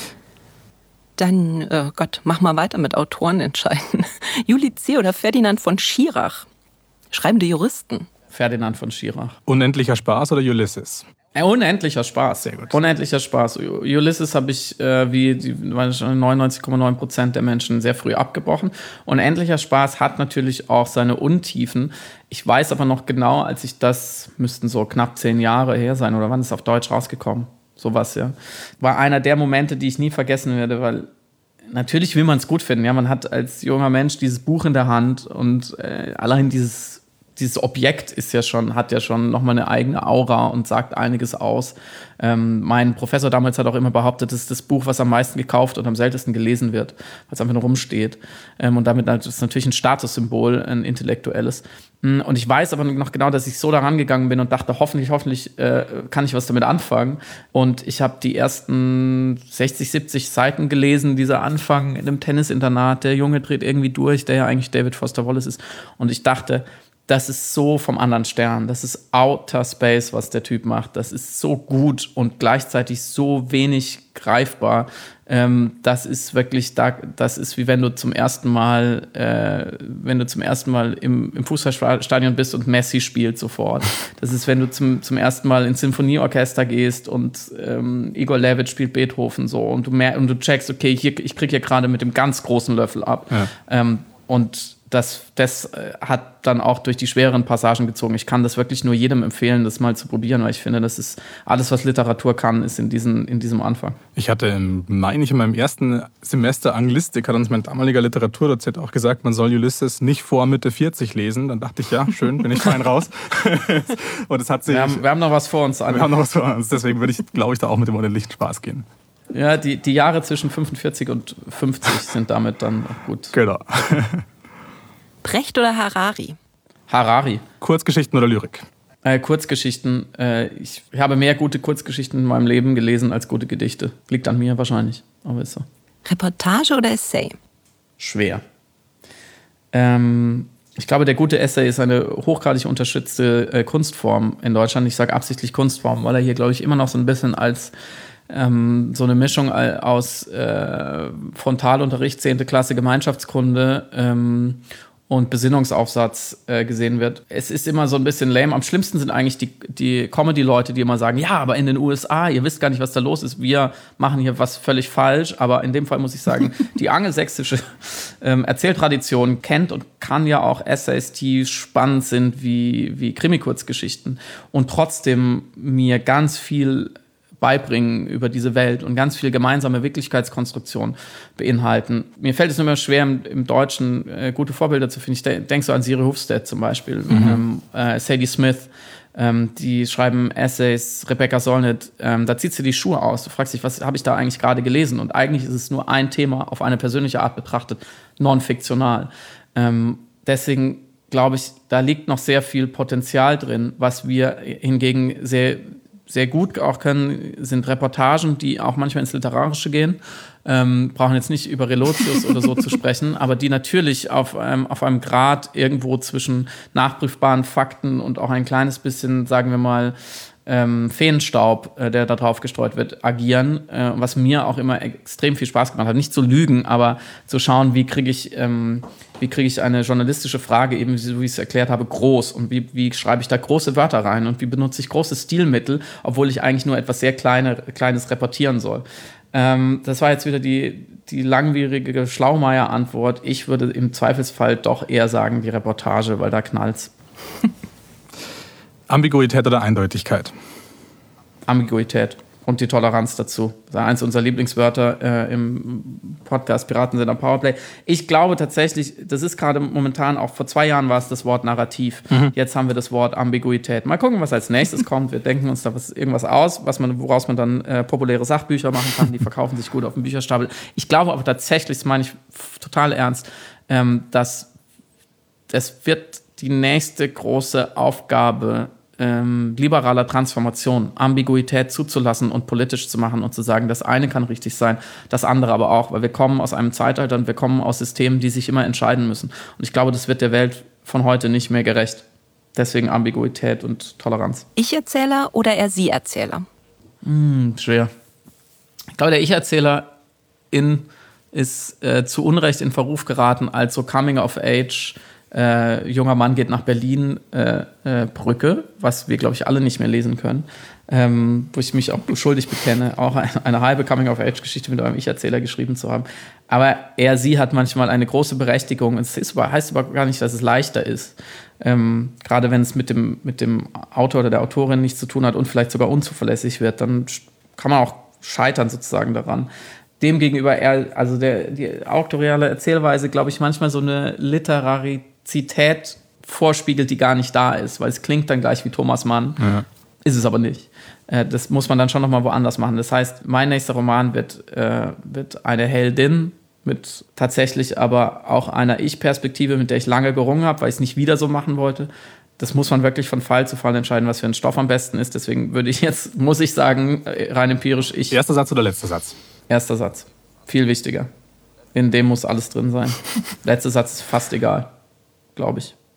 Dann, mach mal weiter mit Autoren entscheiden. Juli C. oder Ferdinand von Schirach? Schreibende Juristen. Ferdinand von Schirach. Unendlicher Spaß oder Ulysses? Unendlicher Spaß. Sehr gut. Unendlicher Spaß. Ulysses habe ich, wie 99,9% der Menschen, sehr früh abgebrochen. Unendlicher Spaß hat natürlich auch seine Untiefen. Ich weiß aber noch genau, als ich das, müssten so knapp 10 Jahre her sein, oder wann ist es auf Deutsch rausgekommen? Sowas, ja. War einer der Momente, die ich nie vergessen werde, weil natürlich will man es gut finden. Ja, man hat als junger Mensch dieses Buch in der Hand und allein dieses Objekt hat ja schon nochmal eine eigene Aura und sagt einiges aus. Mein Professor damals hat auch immer behauptet, das ist das Buch, was am meisten gekauft und am seltensten gelesen wird, weil es einfach nur rumsteht. Und damit ist es natürlich ein Statussymbol, ein intellektuelles. Und ich weiß aber noch genau, dass ich so daran gegangen bin und dachte, hoffentlich kann ich was damit anfangen. Und ich habe die ersten 60, 70 Seiten gelesen, dieser Anfang in einem Tennisinternat, der Junge dreht irgendwie durch, der ja eigentlich David Foster Wallace ist. Und ich dachte, das ist so vom anderen Stern. Das ist Outer Space, was der Typ macht. Das ist so gut und gleichzeitig so wenig greifbar. Das ist wirklich, das ist wie wenn du zum ersten Mal im Fußballstadion bist und Messi spielt sofort. Das ist, wenn du zum ersten Mal ins Sinfonieorchester gehst und Igor Levit spielt Beethoven so und du checkst, okay, ich krieg hier gerade mit dem ganz großen Löffel ab. Ja. Und das hat dann auch durch die schwereren Passagen gezogen. Ich kann das wirklich nur jedem empfehlen, das mal zu probieren, weil ich finde, das ist alles, was Literatur kann, ist in diesem Anfang. Ich hatte, meine ich, in meinem ersten Semester Anglistik, hat uns mein damaliger Literaturdozent auch gesagt, man soll Ulysses nicht vor Mitte 40 lesen. Dann dachte ich, ja, schön, bin ich fein raus. Und es hat sich, wir haben noch was vor uns. Wir haben noch was vor uns, deswegen würde ich, glaube ich, da auch mit dem unendlichen Spaß gehen. Ja, die Jahre zwischen 45 und 50 sind damit dann auch gut. Genau. Brecht oder Harari? Harari. Kurzgeschichten oder Lyrik? Kurzgeschichten. Ich habe mehr gute Kurzgeschichten in meinem Leben gelesen als gute Gedichte. Liegt an mir wahrscheinlich, aber ist so. Reportage oder Essay? Schwer. Ich glaube, der gute Essay ist eine hochgradig unterstützte Kunstform in Deutschland. Ich sage absichtlich Kunstform, weil er hier, glaube ich, immer noch so ein bisschen als so eine Mischung aus Frontalunterricht, 10. Klasse Gemeinschaftskunde und Besinnungsaufsatz gesehen wird. Es ist immer so ein bisschen lame. Am schlimmsten sind eigentlich die Comedy-Leute, die immer sagen, ja, aber in den USA, ihr wisst gar nicht, was da los ist. Wir machen hier was völlig falsch. Aber in dem Fall muss ich sagen, die angelsächsische Erzähltradition kennt und kann ja auch Essays, die spannend sind wie Krimi-Kurzgeschichten und trotzdem mir ganz viel beibringen über diese Welt und ganz viel gemeinsame Wirklichkeitskonstruktion beinhalten. Mir fällt es nur immer schwer, im Deutschen gute Vorbilder zu finden. Ich denke so an Siri Hufstedt zum Beispiel, Sadie Smith, die schreiben Essays, Rebecca Solnit, da zieht sie die Schuhe aus. Du fragst dich, was habe ich da eigentlich gerade gelesen? Und eigentlich ist es nur ein Thema auf eine persönliche Art betrachtet, non-fiktional. Deswegen glaube ich, da liegt noch sehr viel Potenzial drin, was wir hingegen sehr gut auch können, sind Reportagen, die auch manchmal ins Literarische gehen. Brauchen jetzt nicht über Relotius oder so zu sprechen, aber die natürlich auf einem Grad irgendwo zwischen nachprüfbaren Fakten und auch ein kleines bisschen, sagen wir mal, Feenstaub, der da drauf gestreut wird, agieren, was mir auch immer extrem viel Spaß gemacht hat. Nicht zu lügen, aber zu schauen, wie kriege ich eine journalistische Frage, eben so wie ich es erklärt habe, groß und wie schreibe ich da große Wörter rein und wie benutze ich große Stilmittel, obwohl ich eigentlich nur etwas sehr Kleines reportieren soll. Das war jetzt wieder die langwierige Schlaumeier-Antwort. Ich würde im Zweifelsfall doch eher sagen, die Reportage, weil da knallt's. Ambiguität oder Eindeutigkeit? Ambiguität und die Toleranz dazu. Das ist eins unserer Lieblingswörter im Podcast Piraten sind am Powerplay. Ich glaube tatsächlich, das ist gerade momentan, auch vor 2 Jahren war es das Wort Narrativ. Jetzt haben wir das Wort Ambiguität. Mal gucken, was als nächstes kommt. Wir denken uns da irgendwas aus, woraus man dann populäre Sachbücher machen kann. Die verkaufen sich gut auf dem Bücherstapel. Ich glaube aber tatsächlich, das meine ich total ernst, dass es wird die nächste große Aufgabe liberaler Transformation, Ambiguität zuzulassen und politisch zu machen und zu sagen, das eine kann richtig sein, das andere aber auch, weil wir kommen aus einem Zeitalter und wir kommen aus Systemen, die sich immer entscheiden müssen. Und ich glaube, das wird der Welt von heute nicht mehr gerecht. Deswegen Ambiguität und Toleranz. Ich-Erzähler oder eher Sie-Erzähler? Schwer. Ich glaube, der Ich-Erzähler ist zu Unrecht in Verruf geraten als so Coming-of-Age junger Mann geht nach Berlin Brücke, was wir, glaube ich, alle nicht mehr lesen können, wo ich mich auch schuldig bekenne, auch eine halbe Coming-of-Age-Geschichte mit eurem Ich-Erzähler geschrieben zu haben. Aber sie hat manchmal eine große Berechtigung. Es heißt aber gar nicht, dass es leichter ist. Gerade wenn es mit dem Autor oder der Autorin nichts zu tun hat und vielleicht sogar unzuverlässig wird, dann kann man auch scheitern sozusagen daran. Demgegenüber die autoriale Erzählweise, glaube ich, manchmal so eine Literarität vorspiegelt, die gar nicht da ist, weil es klingt dann gleich wie Thomas Mann, ist es aber nicht. Das muss man dann schon nochmal woanders machen. Das heißt, mein nächster Roman wird eine Heldin mit tatsächlich aber auch einer Ich-Perspektive, mit der ich lange gerungen habe, weil ich es nicht wieder so machen wollte. Das muss man wirklich von Fall zu Fall entscheiden, was für ein Stoff am besten ist. Deswegen muss ich sagen, rein empirisch, Erster Satz oder letzter Satz? Erster Satz. Viel wichtiger. In dem muss alles drin sein. Letzter Satz ist fast egal, glaube ich.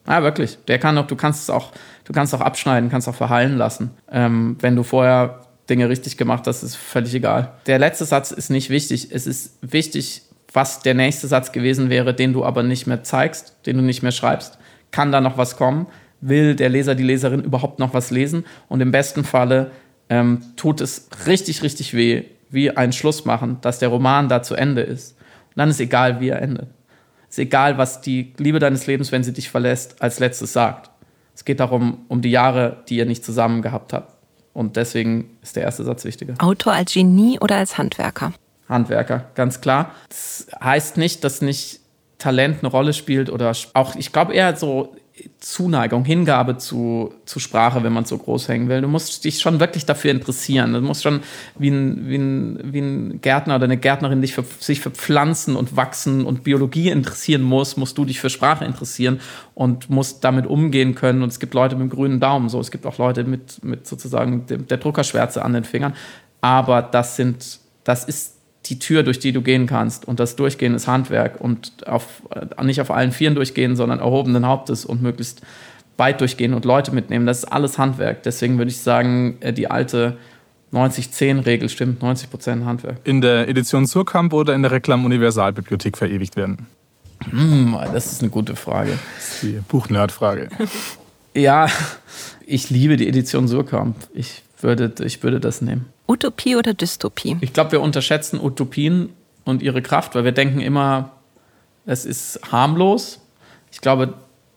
Ah, wirklich. Du kannst auch abschneiden, kannst auch verheilen lassen. Wenn du vorher Dinge richtig gemacht hast, ist völlig egal. Der letzte Satz ist nicht wichtig. Es ist wichtig, was der nächste Satz gewesen wäre, den du aber nicht mehr zeigst, den du nicht mehr schreibst. Kann da noch was kommen? Will der Leser, die Leserin überhaupt noch was lesen? Und im besten Falle tut es richtig, richtig weh, wie ein Schluss machen, dass der Roman da zu Ende ist. Und dann ist egal, wie er endet. Es ist egal, was die Liebe deines Lebens, wenn sie dich verlässt, als letztes sagt. Es geht darum, um die Jahre, die ihr nicht zusammen gehabt habt. Und deswegen ist der erste Satz wichtiger. Autor als Genie oder als Handwerker? Handwerker, ganz klar. Das heißt nicht, dass nicht Talent eine Rolle spielt oder auch, ich glaube eher so Zuneigung, Hingabe zu Sprache, wenn man so groß hängen will. Du musst dich schon wirklich dafür interessieren. Du musst schon wie ein Gärtner oder eine Gärtnerin sich für Pflanzen und Wachsen und Biologie interessieren musst du dich für Sprache interessieren und musst damit umgehen können. Und es gibt Leute mit dem grünen Daumen, so. Es gibt auch Leute mit sozusagen der Druckerschwärze an den Fingern. Aber das ist die Tür, durch die du gehen kannst. Und das Durchgehen ist Handwerk. Und nicht auf allen Vieren durchgehen, sondern erhobenen Hauptes und möglichst weit durchgehen und Leute mitnehmen. Das ist alles Handwerk. Deswegen würde ich sagen, die alte 90-10-Regel stimmt, 90% Handwerk. In der Edition Suhrkamp oder in der Reklam-Universalbibliothek verewigt werden? Das ist eine gute Frage. Das ist die Buchnerd-Frage. Ja, ich liebe die Edition Suhrkamp. Ich würde das nehmen. Utopie oder Dystopie? Ich glaube, wir unterschätzen Utopien und ihre Kraft, weil wir denken immer, es ist harmlos. Ich glaube,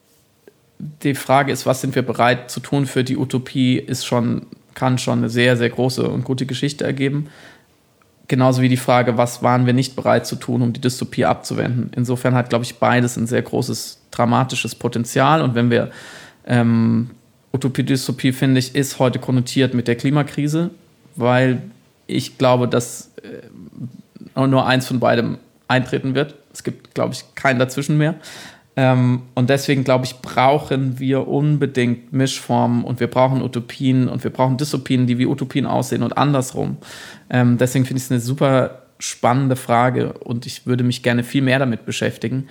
die Frage ist, was sind wir bereit zu tun für die Utopie, kann schon eine sehr, sehr große und gute Geschichte ergeben. Genauso wie die Frage, was waren wir nicht bereit zu tun, um die Dystopie abzuwenden. Insofern hat, glaube ich, beides ein sehr großes dramatisches Potenzial. Und wenn wir Utopie, Dystopie, finde ich, ist heute konnotiert mit der Klimakrise, weil ich glaube, dass nur eins von beidem eintreten wird. Es gibt, glaube ich, keinen dazwischen mehr. Und deswegen, glaube ich, brauchen wir unbedingt Mischformen und wir brauchen Utopien und wir brauchen Dystopien, die wie Utopien aussehen und andersrum. Deswegen finde ich es eine super spannende Frage und ich würde mich gerne viel mehr damit beschäftigen.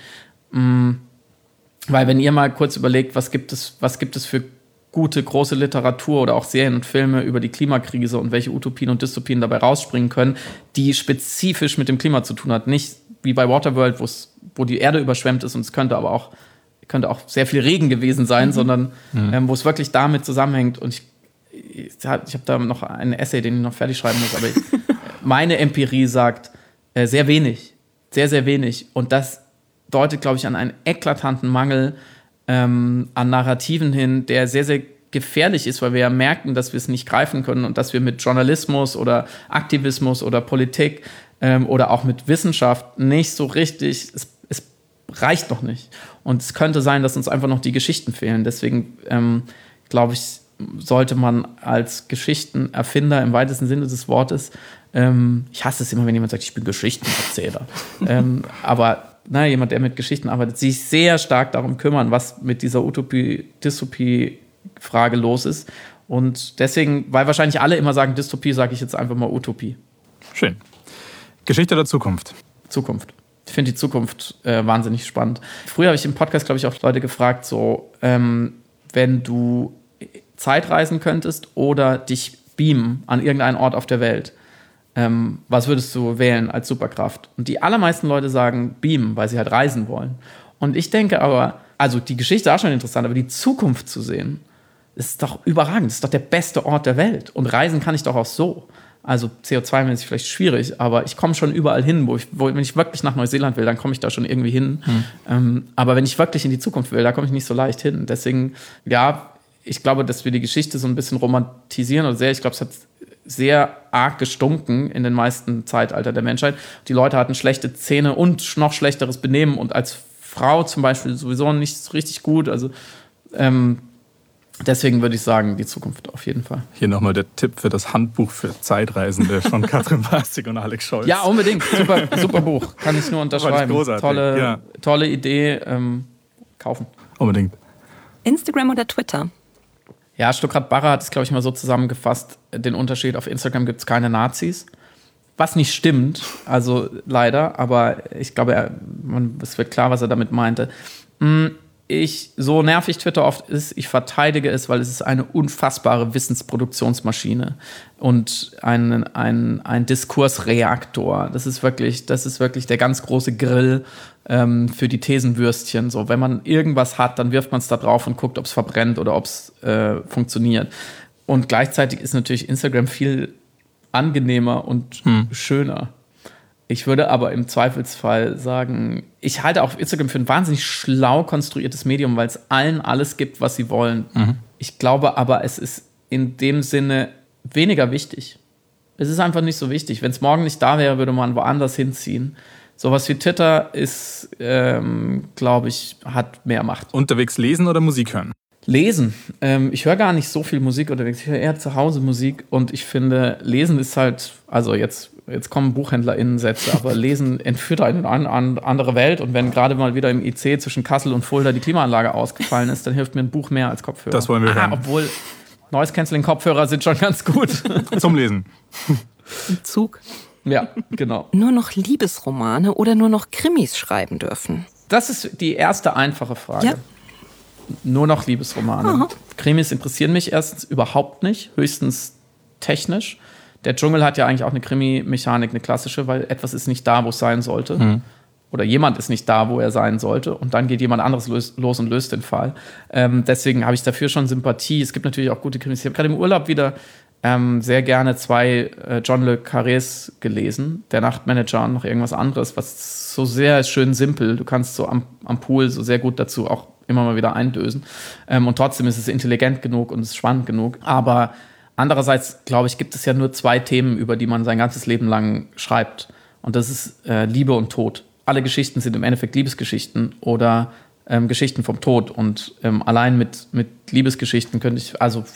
Weil wenn ihr mal kurz überlegt, was gibt es für gute, große Literatur oder auch Serien und Filme über die Klimakrise und welche Utopien und Dystopien dabei rausspringen können, die spezifisch mit dem Klima zu tun hat. Nicht wie bei Waterworld, wo die Erde überschwemmt ist und es könnte auch sehr viel Regen gewesen sein, sondern wo es wirklich damit zusammenhängt. Und ich habe da noch einen Essay, den ich noch fertig schreiben muss, aber meine Empirie sagt sehr wenig, sehr, sehr wenig. Und das deutet, glaube ich, an einen eklatanten Mangel an Narrativen hin, der sehr, sehr gefährlich ist, weil wir ja merken, dass wir es nicht greifen können und dass wir mit Journalismus oder Aktivismus oder Politik oder auch mit Wissenschaft nicht so richtig, es reicht noch nicht. Und es könnte sein, dass uns einfach noch die Geschichten fehlen. Deswegen, glaube ich, sollte man als Geschichtenerfinder im weitesten Sinne des Wortes, ich hasse es immer, wenn jemand sagt, ich bin Geschichtenerzähler, aber jemand, der mit Geschichten arbeitet, sich sehr stark darum kümmern, was mit dieser Utopie-Dystopie-Frage los ist. Und deswegen, weil wahrscheinlich alle immer sagen Dystopie, sage ich jetzt einfach mal Utopie. Schön. Geschichte oder Zukunft? Zukunft. Ich finde die Zukunft wahnsinnig spannend. Früher habe ich im Podcast, glaube ich, auch Leute gefragt, so, wenn du Zeitreisen könntest oder dich beamen an irgendeinen Ort auf der Welt, was würdest du wählen als Superkraft? Und die allermeisten Leute sagen beamen, weil sie halt reisen wollen. Und ich denke aber, also die Geschichte ist auch schon interessant, aber die Zukunft zu sehen, ist doch überragend. Das ist doch der beste Ort der Welt. Und reisen kann ich doch auch so. Also CO2-mäßig vielleicht schwierig, aber ich komme schon überall hin, wenn ich wirklich nach Neuseeland will, dann komme ich da schon irgendwie hin. Aber wenn ich wirklich in die Zukunft will, da komme ich nicht so leicht hin. Deswegen, ja, ich glaube, dass wir die Geschichte so ein bisschen romantisieren oder ich glaube, es hat sehr arg gestunken in den meisten Zeitalter der Menschheit. Die Leute hatten schlechte Zähne und noch schlechteres Benehmen und als Frau zum Beispiel sowieso nicht so richtig gut. Also deswegen würde ich sagen, die Zukunft auf jeden Fall. Hier nochmal der Tipp für das Handbuch für Zeitreisende von Katrin Bastig und Alex Scholz. Ja, unbedingt. Super Buch. Kann ich nur unterschreiben. Tolle Idee. Kaufen. Unbedingt. Instagram oder Twitter? Ja, Stuckrad-Barre hat es, glaube ich, mal so zusammengefasst, den Unterschied, auf Instagram gibt es keine Nazis. Was nicht stimmt, also leider, aber ich glaube, es wird klar, was er damit meinte. so nervig Twitter oft ist, ich verteidige es, weil es ist eine unfassbare Wissensproduktionsmaschine und ein Diskursreaktor. Das ist wirklich der ganz große Grill für die Thesenwürstchen. So, wenn man irgendwas hat, dann wirft man es da drauf und guckt, ob es verbrennt oder ob es funktioniert. Und gleichzeitig ist natürlich Instagram viel angenehmer und schöner. Ich würde aber im Zweifelsfall sagen, ich halte auch Instagram für ein wahnsinnig schlau konstruiertes Medium, weil es allen alles gibt, was sie wollen. Ich glaube aber, es ist in dem Sinne weniger wichtig. Es ist einfach nicht so wichtig. Wenn es morgen nicht da wäre, würde man woanders hinziehen. Sowas wie Twitter ist, glaube ich, hat mehr Macht. Unterwegs lesen oder Musik hören? Lesen. Ich höre gar nicht so viel Musik unterwegs. Ich höre eher zu Hause Musik und ich finde, Lesen ist halt, also jetzt kommen BuchhändlerInnen-Sätze, aber Lesen entführt einen in eine andere Welt und wenn gerade mal wieder im IC zwischen Kassel und Fulda die Klimaanlage ausgefallen ist, dann hilft mir ein Buch mehr als Kopfhörer. Das wollen wir hören. Obwohl Noise-Canceling-Kopfhörer sind schon ganz gut. Zum Lesen. Im Zug. Ja, genau. Nur noch Liebesromane oder nur noch Krimis schreiben dürfen? Das ist die erste einfache Frage. Ja. Nur noch Liebesromane. Aha. Krimis interessieren mich erstens überhaupt nicht, höchstens technisch. Der Dschungel hat ja eigentlich auch eine Krimi-Mechanik, eine klassische, weil etwas ist nicht da, wo es sein sollte. Oder jemand ist nicht da, wo er sein sollte. Und dann geht jemand anderes los und löst den Fall. Deswegen habe ich dafür schon Sympathie. Es gibt natürlich auch gute Krimis. Ich habe gerade im Urlaub wieder sehr gerne 2 John le Carrés gelesen. Der Nachtmanager und noch irgendwas anderes, was so sehr schön simpel. Du kannst so am Pool so sehr gut dazu auch immer mal wieder eindösen. Und trotzdem ist es intelligent genug und es ist spannend genug. Aber andererseits, glaube ich, gibt es ja nur 2 Themen, über die man sein ganzes Leben lang schreibt. Und das ist Liebe und Tod. Alle Geschichten sind im Endeffekt Liebesgeschichten oder Geschichten vom Tod. Und allein mit Liebesgeschichten könnte ich, also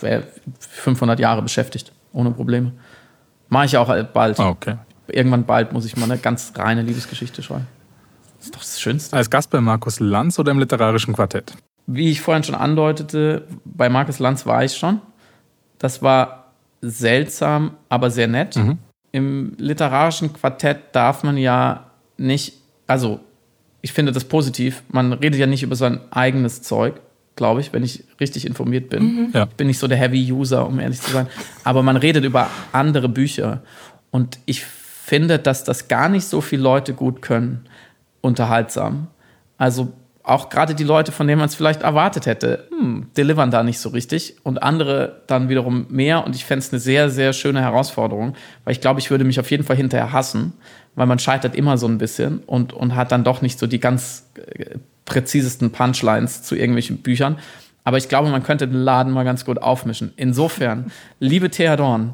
500 Jahre beschäftigt, ohne Probleme. Mache ich auch bald. Okay. Irgendwann bald muss ich mal eine ganz reine Liebesgeschichte schreiben. Das ist doch das Schönste. Als Gast bei Markus Lanz oder im literarischen Quartett? Wie ich vorhin schon andeutete, bei Markus Lanz war ich schon. Das war seltsam, aber sehr nett. Im literarischen Quartett darf man ja nicht, also ich finde das positiv, man redet ja nicht über sein eigenes Zeug, glaube ich, wenn ich richtig informiert bin. Ja. Ich bin nicht so der Heavy-User, um ehrlich zu sein. Aber man redet über andere Bücher. Und ich finde, dass das gar nicht so viele Leute gut können, unterhaltsam. Also auch gerade die Leute, von denen man es vielleicht erwartet hätte, delivern da nicht so richtig und andere dann wiederum mehr und ich fände es eine sehr, sehr schöne Herausforderung, weil ich glaube, ich würde mich auf jeden Fall hinterher hassen, weil man scheitert immer so ein bisschen und hat dann doch nicht so die ganz präzisesten Punchlines zu irgendwelchen Büchern. Aber ich glaube, man könnte den Laden mal ganz gut aufmischen. Insofern, liebe Thea Dorn,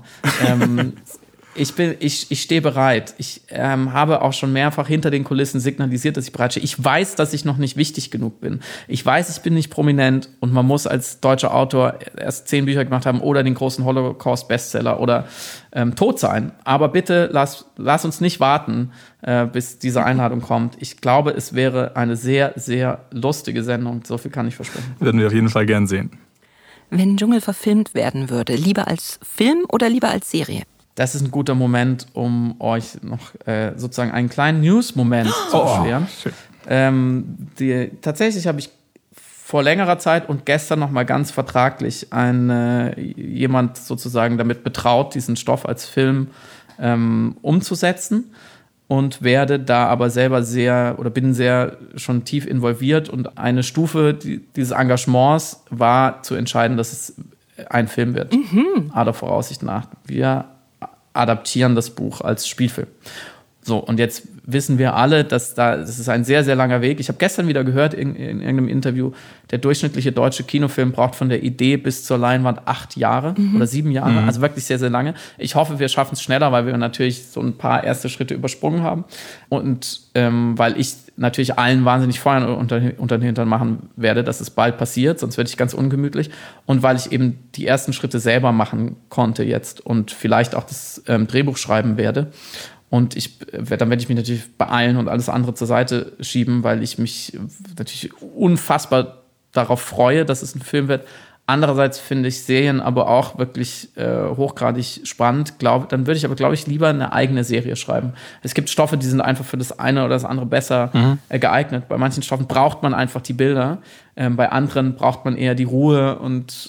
ich stehe bereit. Ich habe auch schon mehrfach hinter den Kulissen signalisiert, dass ich bereit stehe. Ich weiß, dass ich noch nicht wichtig genug bin. Ich weiß, ich bin nicht prominent und man muss als deutscher Autor erst 10 Bücher gemacht haben oder den großen Holocaust-Bestseller oder tot sein. Aber bitte lass uns nicht warten, bis diese Einladung kommt. Ich glaube, es wäre eine sehr, sehr lustige Sendung. So viel kann ich versprechen. Würden wir auf jeden Fall gern sehen. Wenn Dschungel verfilmt werden würde, lieber als Film oder lieber als Serie? Das ist ein guter Moment, um euch noch sozusagen einen kleinen News-Moment zu beschweren. Tatsächlich habe ich vor längerer Zeit und gestern noch mal ganz vertraglich jemand sozusagen damit betraut, diesen Stoff als Film umzusetzen und werde da aber selber bin sehr schon tief involviert und eine Stufe dieses Engagements war zu entscheiden, dass es ein Film wird. Aller Voraussicht nach. Wir adaptieren das Buch als Spielfilm. So, und jetzt wissen wir alle, das ist ein sehr, sehr langer Weg. Ich habe gestern wieder gehört in irgendeinem Interview, der durchschnittliche deutsche Kinofilm braucht von der Idee bis zur Leinwand 8 Jahre oder 7 Jahre, also wirklich sehr, sehr lange. Ich hoffe, wir schaffen es schneller, weil wir natürlich so ein paar erste Schritte übersprungen haben und weil ich natürlich allen wahnsinnig Feuer unter den Hintern machen werde, dass es bald passiert, sonst werde ich ganz ungemütlich und weil ich eben die ersten Schritte selber machen konnte jetzt und vielleicht auch das Drehbuch schreiben werde. Und dann werde ich mich natürlich beeilen und alles andere zur Seite schieben, weil ich mich natürlich unfassbar darauf freue, dass es ein Film wird. Andererseits finde ich Serien aber auch wirklich hochgradig spannend. Dann würde ich aber, glaube ich, lieber eine eigene Serie schreiben. Es gibt Stoffe, die sind einfach für das eine oder das andere besser geeignet. Bei manchen Stoffen braucht man einfach die Bilder. Bei anderen braucht man eher die Ruhe und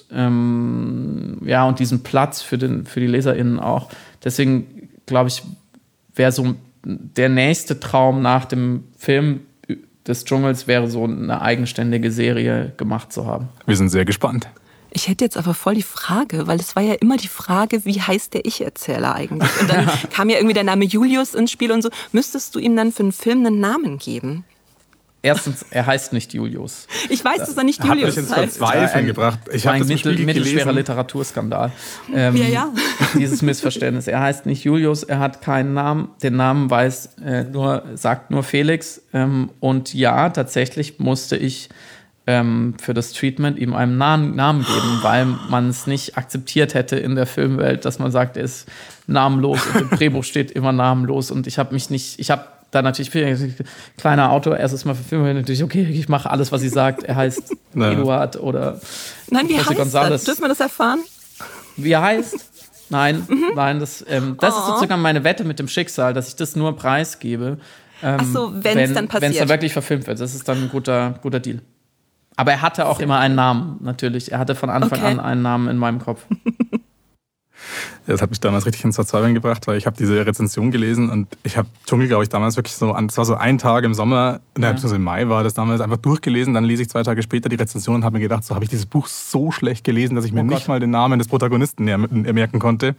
und diesen Platz für die LeserInnen auch. Deswegen, glaube ich, wäre so der nächste Traum nach dem Film des Dschungels, wäre so eine eigenständige Serie gemacht zu haben. Wir sind sehr gespannt. Ich hätte jetzt aber voll die Frage, weil es war ja immer die Frage, wie heißt der Ich-Erzähler eigentlich? Und dann kam ja irgendwie der Name Julius ins Spiel und so. Müsstest du ihm dann für einen Film einen Namen geben? Erstens, er heißt nicht Julius. Ich weiß, dass er nicht Julius heißt. Hat mich ins Verzweifeln gebracht. Ich habe das im Spiegel mittelschwerer gelesen. Literaturskandal. Ja. Dieses Missverständnis. Er heißt nicht Julius, er hat keinen Namen. Den Namen sagt nur Felix. Und ja, tatsächlich musste ich für das Treatment ihm einen Namen geben, weil man es nicht akzeptiert hätte in der Filmwelt, dass man sagt, er ist namenlos und im Drehbuch steht immer namenlos. Und ich habe da natürlich, kleiner Autor, erstes Mal für Filme, natürlich, okay, ich mache alles, was sie sagt. Er heißt Eduard oder Nein, wie José heißt González. das? Dürfen wir das erfahren? Wie er heißt? Nein, das ist sozusagen meine Wette mit dem Schicksal, dass ich das nur preisgebe. Ach so, wenn es dann passiert. Wenn es dann wirklich verfilmt wird. Das ist dann ein guter Deal. Aber er hatte auch immer einen Namen, natürlich. Er hatte von Anfang an einen Namen in meinem Kopf. Das hat mich damals richtig ins Verzweifeln gebracht, weil ich habe diese Rezension gelesen und ich habe Dschungel, glaube ich, damals wirklich das war so ein Tag im Sommer, im Mai war das damals, einfach durchgelesen, dann lese ich 2 Tage später die Rezension und habe mir gedacht, so habe ich dieses Buch so schlecht gelesen, dass ich mir nicht mal den Namen des Protagonisten merken konnte.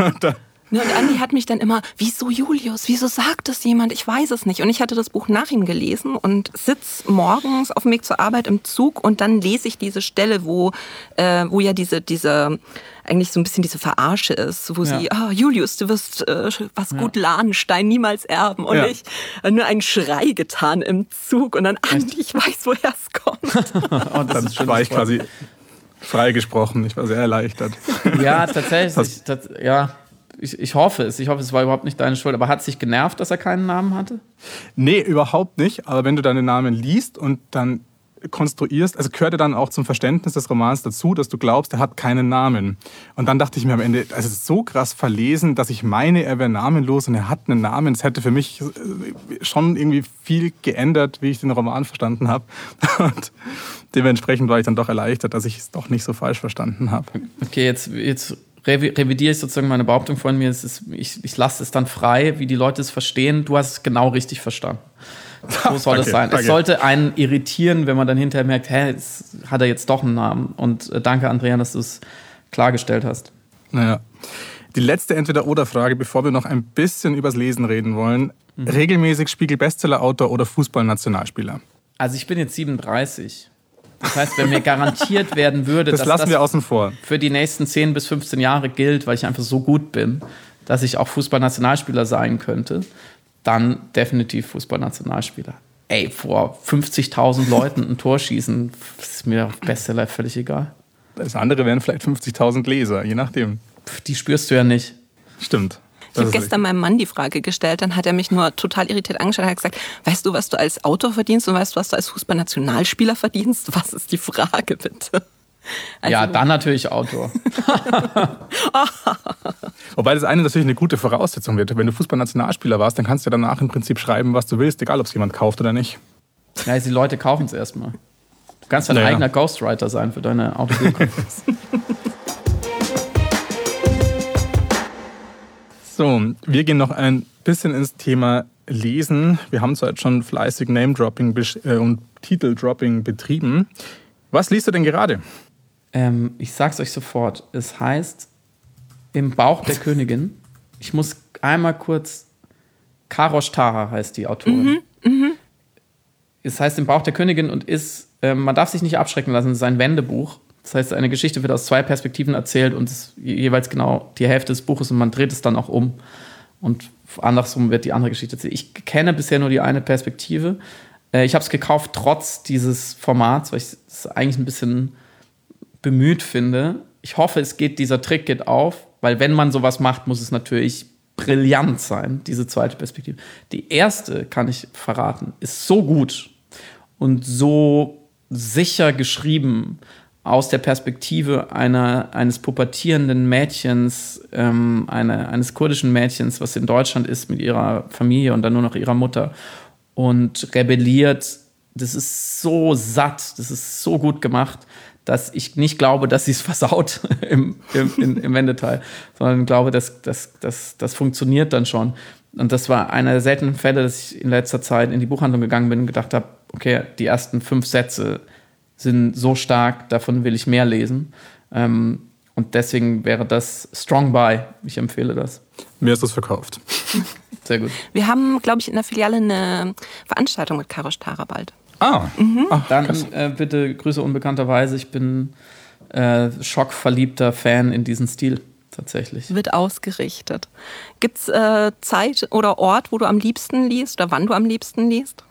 Und Andi hat mich dann immer, wieso Julius, wieso sagt das jemand, ich weiß es nicht. Und ich hatte das Buch nach ihm gelesen und sitze morgens auf dem Weg zur Arbeit im Zug und dann lese ich diese Stelle, wo ja diese eigentlich so ein bisschen diese Verarsche ist, wo sie, Julius, du wirst was gut Lahnstein niemals erben. Und ich nur einen Schrei getan im Zug und dann, Andi, ich weiß, woher es kommt. Und dann war ich quasi freigesprochen, ich war sehr erleichtert. Ja, tatsächlich, Ich hoffe es. Es war überhaupt nicht deine Schuld. Aber hat es dich genervt, dass er keinen Namen hatte? Nee, überhaupt nicht. Aber wenn du deinen Namen liest und dann konstruierst, also gehört dann auch zum Verständnis des Romans dazu, dass du glaubst, er hat keinen Namen. Und dann dachte ich mir am Ende, es ist so krass verlesen, dass ich meine, er wäre namenlos und er hat einen Namen. Es hätte für mich schon irgendwie viel geändert, wie ich den Roman verstanden habe. Und dementsprechend war ich dann doch erleichtert, dass ich es doch nicht so falsch verstanden habe. Okay, jetzt revidiere ich sozusagen meine Behauptung von mir. Ich lasse es dann frei, wie die Leute es verstehen. Du hast es genau richtig verstanden. So soll es sein. Danke. Es sollte einen irritieren, wenn man dann hinterher merkt, jetzt hat er jetzt doch einen Namen. Und danke, Andrea, dass du es klargestellt hast. Naja. Die letzte Entweder-oder-Frage, bevor wir noch ein bisschen übers Lesen reden wollen. Regelmäßig Spiegel-Bestseller-Autor oder Fußball-Nationalspieler? Also ich bin jetzt 37. Das heißt, wenn mir garantiert werden würde, das lassen wir außen vor, für die nächsten 10 bis 15 Jahre gilt, weil ich einfach so gut bin, dass ich auch Fußballnationalspieler sein könnte, dann definitiv Fußballnationalspieler. Ey, vor 50.000 Leuten ein Tor schießen, ist mir auf Bestseller völlig egal. Das andere wären vielleicht 50.000 Leser, je nachdem. Die spürst du ja nicht. Stimmt. Ich habe gestern meinem Mann die Frage gestellt, dann hat er mich nur total irritiert angeschaut und hat gesagt, weißt du, was du als Autor verdienst und weißt du, was du als Fußballnationalspieler verdienst? Was ist die Frage, bitte? Also, ja, dann natürlich Autor. Wobei das eine natürlich eine gute Voraussetzung wird. Wenn du Fußballnationalspieler warst, dann kannst du danach im Prinzip schreiben, was du willst, egal ob es jemand kauft oder nicht. Ja, die Leute kaufen es erstmal. Du kannst dein eigener Ghostwriter sein für deine Autobiografie. So, wir gehen noch ein bisschen ins Thema Lesen. Wir haben zwar jetzt schon fleißig Name-Dropping und Titel-Dropping betrieben. Was liest du denn gerade? Ich sag's euch sofort. Es heißt Im Bauch der Königin. Ich muss einmal kurz... Karosh Taha heißt die Autorin. Es heißt Im Bauch der Königin und ist... man darf sich nicht abschrecken lassen, es ist ein Wendebuch. Das heißt, eine Geschichte wird aus 2 Perspektiven erzählt und es ist jeweils genau die Hälfte des Buches und man dreht es dann auch um. Und andersrum wird die andere Geschichte erzählt. Ich kenne bisher nur die eine Perspektive. Ich habe es gekauft trotz dieses Formats, weil ich es eigentlich ein bisschen bemüht finde. Ich hoffe, dieser Trick geht auf, weil wenn man sowas macht, muss es natürlich brillant sein, diese zweite Perspektive. Die erste, kann ich verraten, ist so gut und so sicher geschrieben aus der Perspektive eines pubertierenden Mädchens, eines kurdischen Mädchens, was in Deutschland ist mit ihrer Familie und dann nur noch ihrer Mutter und rebelliert. Das ist so satt, das ist so gut gemacht, dass ich nicht glaube, dass sie es versaut im Wendeteil, sondern glaube, dass das funktioniert dann schon. Und das war einer der seltenen Fälle, dass ich in letzter Zeit in die Buchhandlung gegangen bin und gedacht habe, okay, die ersten 5 Sätze sind so stark, davon will ich mehr lesen. Und deswegen wäre das Strong Buy. Ich empfehle das. Mir ist das verkauft. Sehr gut. Wir haben, glaube ich, in der Filiale eine Veranstaltung mit Karo Stara bald. Dann bitte Grüße unbekannterweise. Ich bin schockverliebter Fan in diesen Stil. Tatsächlich. Wird ausgerichtet. Gibt es Zeit oder Ort, wo du am liebsten liest oder wann du am liebsten liest?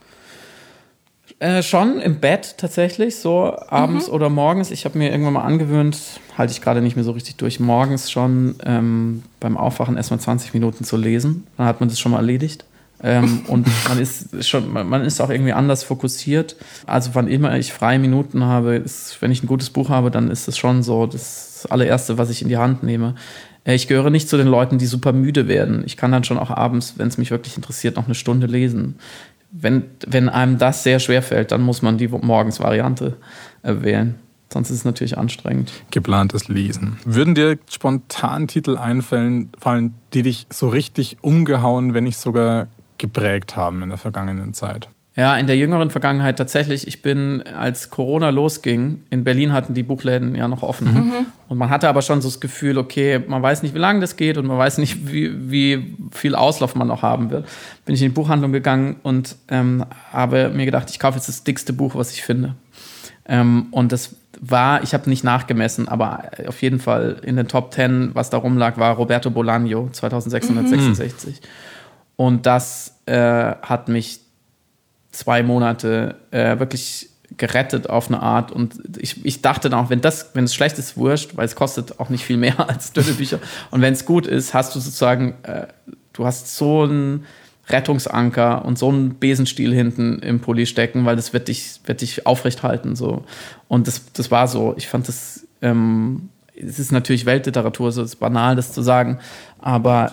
Schon im Bett tatsächlich, so abends oder morgens. Ich habe mir irgendwann mal angewöhnt, halte ich gerade nicht mehr so richtig durch, morgens schon beim Aufwachen erstmal 20 Minuten zu lesen. Dann hat man das schon mal erledigt. Und man ist auch irgendwie anders fokussiert. Also wann immer ich freie Minuten habe, wenn ich ein gutes Buch habe, dann ist es schon so das allererste, was ich in die Hand nehme. Ich gehöre nicht zu den Leuten, die super müde werden. Ich kann dann schon auch abends, wenn es mich wirklich interessiert, noch eine Stunde lesen. Wenn einem das sehr schwer fällt, dann muss man die Morgens-Variante wählen. Sonst ist es natürlich anstrengend. Geplantes Lesen. Würden dir spontan Titel einfallen, die dich so richtig umgehauen, wenn nicht sogar geprägt haben in der vergangenen Zeit? Ja, in der jüngeren Vergangenheit tatsächlich. Ich bin, als Corona losging, in Berlin hatten die Buchläden ja noch offen. Und man hatte aber schon so das Gefühl, okay, man weiß nicht, wie lange das geht und man weiß nicht, wie viel Auslauf man noch haben wird. Bin ich in die Buchhandlung gegangen und habe mir gedacht, ich kaufe jetzt das dickste Buch, was ich finde. Und das war, ich habe nicht nachgemessen, aber auf jeden Fall in den Top 10, was da rumlag, war Roberto Bolaño, 2666. Und das hat mich 2 Monate wirklich gerettet auf eine Art. Und ich dachte dann auch, wenn es schlecht ist, wurscht, weil es kostet auch nicht viel mehr als dünne Bücher. Und wenn es gut ist, hast du sozusagen, du hast so einen Rettungsanker und so einen Besenstiel hinten im Pulli stecken, weil das wird dich aufrecht halten. So. Und das war so. Ich fand das, es ist natürlich Weltliteratur, so ist banal, das zu sagen, aber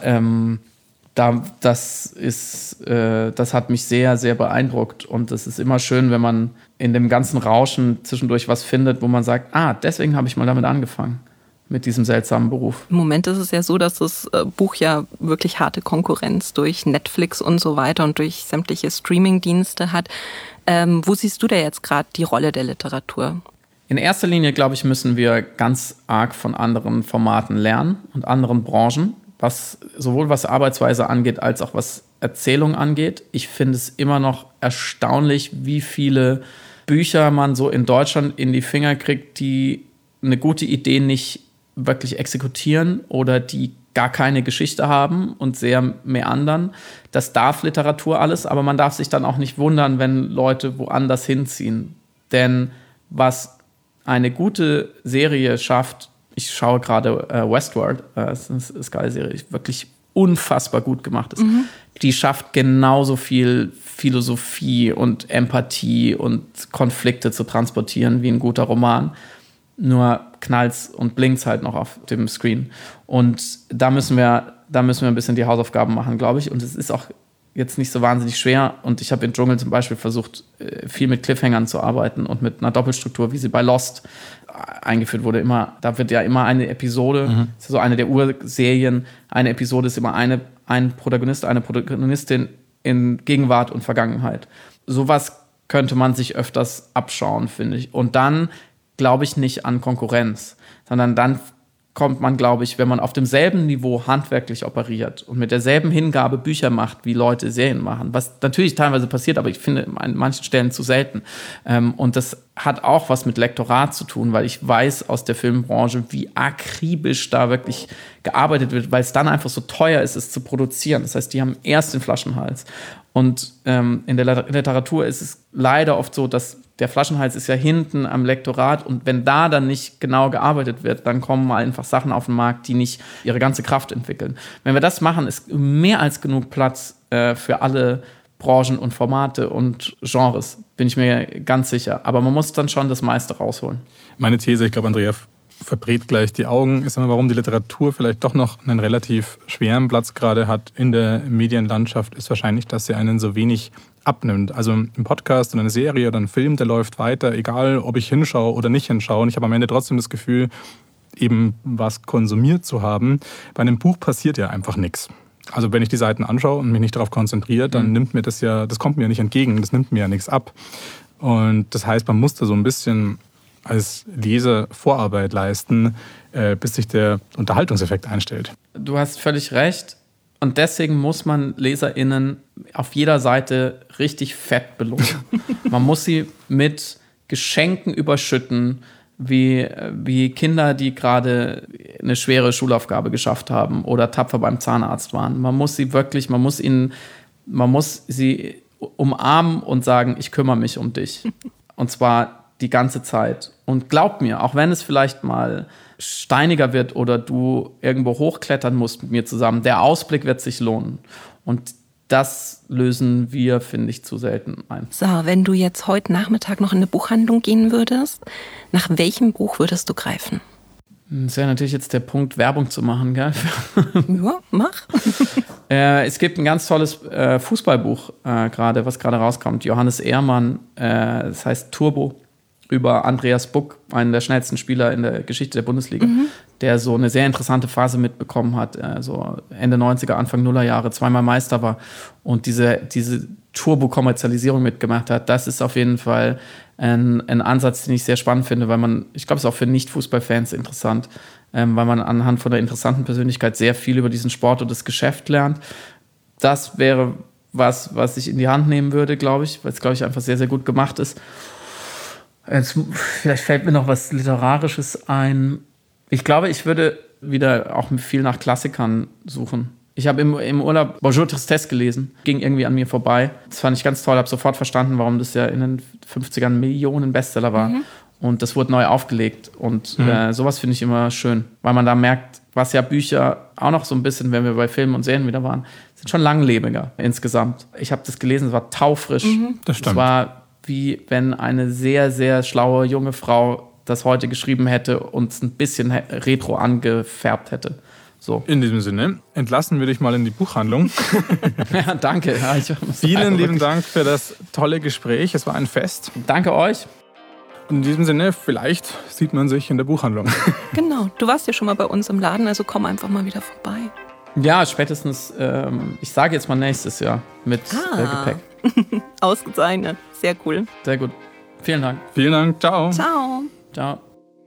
das hat mich sehr, sehr beeindruckt. Und es ist immer schön, wenn man in dem ganzen Rauschen zwischendurch was findet, wo man sagt, deswegen habe ich mal damit angefangen, mit diesem seltsamen Beruf. Im Moment ist es ja so, dass das Buch ja wirklich harte Konkurrenz durch Netflix und so weiter und durch sämtliche Streaming-Dienste hat. Wo siehst du da jetzt gerade die Rolle der Literatur? In erster Linie, glaube ich, müssen wir ganz arg von anderen Formaten lernen und anderen Branchen, sowohl was Arbeitsweise angeht, als auch was Erzählung angeht. Ich finde es immer noch erstaunlich, wie viele Bücher man so in Deutschland in die Finger kriegt, die eine gute Idee nicht wirklich exekutieren oder die gar keine Geschichte haben und sehr meandern. Das darf Literatur alles, aber man darf sich dann auch nicht wundern, wenn Leute woanders hinziehen. Denn was eine gute Serie schafft, ich schaue gerade Westworld, das ist eine Sky-Serie, die wirklich unfassbar gut gemacht ist. Die schafft genauso viel Philosophie und Empathie und Konflikte zu transportieren wie ein guter Roman. Nur knallt's und blinkt's halt noch auf dem Screen. Und da müssen wir ein bisschen die Hausaufgaben machen, glaube ich. Und es ist auch jetzt nicht so wahnsinnig schwer. Und ich habe in Dschungel zum Beispiel versucht, viel mit Cliffhangern zu arbeiten und mit einer Doppelstruktur, wie sie bei Lost eingeführt wurde. Da wird ja immer eine Episode, das ist so eine der Urserien, eine Episode ist immer ein Protagonist, eine Protagonistin in Gegenwart und Vergangenheit. Sowas könnte man sich öfters abschauen, finde ich. Und dann glaube ich nicht an Konkurrenz, sondern dann kommt man, glaube ich, wenn man auf demselben Niveau handwerklich operiert und mit derselben Hingabe Bücher macht, wie Leute Serien machen, was natürlich teilweise passiert, aber ich finde an manchen Stellen zu selten. Und das hat auch was mit Lektorat zu tun, weil ich weiß aus der Filmbranche, wie akribisch da wirklich gearbeitet wird, weil es dann einfach so teuer ist, es zu produzieren. Das heißt, die haben erst den Flaschenhals. Und in der Literatur ist es leider oft so, dass der Flaschenhals ist ja hinten am Lektorat und wenn da dann nicht genau gearbeitet wird, dann kommen einfach Sachen auf den Markt, die nicht ihre ganze Kraft entwickeln. Wenn wir das machen, ist mehr als genug Platz für alle Branchen und Formate und Genres, bin ich mir ganz sicher. Aber man muss dann schon das meiste rausholen. Meine These, ich glaube, Andrea verdreht gleich die Augen, ist immer, warum die Literatur vielleicht doch noch einen relativ schweren Platz gerade hat in der Medienlandschaft, ist wahrscheinlich, dass sie einen so wenig abnimmt. Also ein Podcast oder eine Serie oder ein Film, der läuft weiter, egal ob ich hinschaue oder nicht hinschaue. Und ich habe am Ende trotzdem das Gefühl, eben was konsumiert zu haben. Bei einem Buch passiert ja einfach nichts. Also wenn ich die Seiten anschaue und mich nicht darauf konzentriere, dann nimmt mir das kommt mir ja nicht entgegen, das nimmt mir ja nichts ab. Und das heißt, man muss da so ein bisschen als Leser Vorarbeit leisten, bis sich der Unterhaltungseffekt einstellt. Du hast völlig recht. Und deswegen muss man LeserInnen auf jeder Seite richtig fett belohnen. Man muss sie mit Geschenken überschütten, wie Kinder, die gerade eine schwere Schulaufgabe geschafft haben oder tapfer beim Zahnarzt waren. Man muss sie umarmen und sagen, ich kümmere mich um dich. Und zwar die ganze Zeit. Und glaub mir, auch wenn es vielleicht mal steiniger wird oder du irgendwo hochklettern musst mit mir zusammen, der Ausblick wird sich lohnen. Und das lösen wir, finde ich, zu selten ein. So, wenn du jetzt heute Nachmittag noch in eine Buchhandlung gehen würdest, nach welchem Buch würdest du greifen? Das wäre natürlich jetzt der Punkt, Werbung zu machen, gell? Ja, mach. Es gibt ein ganz tolles Fußballbuch, was gerade rauskommt. Johannes Ehrmann, das heißt Turbo, über Andreas Buck, einen der schnellsten Spieler in der Geschichte der Bundesliga, der so eine sehr interessante Phase mitbekommen hat, so Ende 90er, Anfang Nullerjahre, zweimal Meister war und diese Turbo-Kommerzialisierung mitgemacht hat. Das ist auf jeden Fall ein Ansatz, den ich sehr spannend finde, weil ich glaube, es ist auch für Nicht-Fußballfans interessant, weil man anhand von der interessanten Persönlichkeit sehr viel über diesen Sport und das Geschäft lernt. Das wäre was ich in die Hand nehmen würde, glaube ich, weil es, glaube ich, einfach sehr, sehr gut gemacht ist. Jetzt, vielleicht fällt mir noch was Literarisches ein. Ich glaube, ich würde wieder auch viel nach Klassikern suchen. Ich habe im Urlaub Bonjour Tristesse gelesen. Ging irgendwie an mir vorbei. Das fand ich ganz toll. Habe sofort verstanden, warum das ja in den 50ern Millionen Bestseller war. Und das wurde neu aufgelegt. Und sowas finde ich immer schön. Weil man da merkt, was ja Bücher auch noch so ein bisschen, wenn wir bei Filmen und Serien wieder waren, sind schon langlebiger insgesamt. Ich habe das gelesen, es war taufrisch. Das stimmt. Es war wie wenn eine sehr, sehr schlaue junge Frau das heute geschrieben hätte und es ein bisschen retro angefärbt hätte. So. In diesem Sinne entlassen wir dich mal in die Buchhandlung. Ja, danke. Ja, Vielen lieben Dank für das tolle Gespräch. Es war ein Fest. Danke euch. Und in diesem Sinne, vielleicht sieht man sich in der Buchhandlung. Genau, du warst ja schon mal bei uns im Laden, also komm einfach mal wieder vorbei. Ja, spätestens, ich sage jetzt mal nächstes Jahr mit Gepäck. Ausgezeichnet, sehr cool. Sehr gut. Vielen Dank. Vielen Dank, ciao. Ciao. Ciao.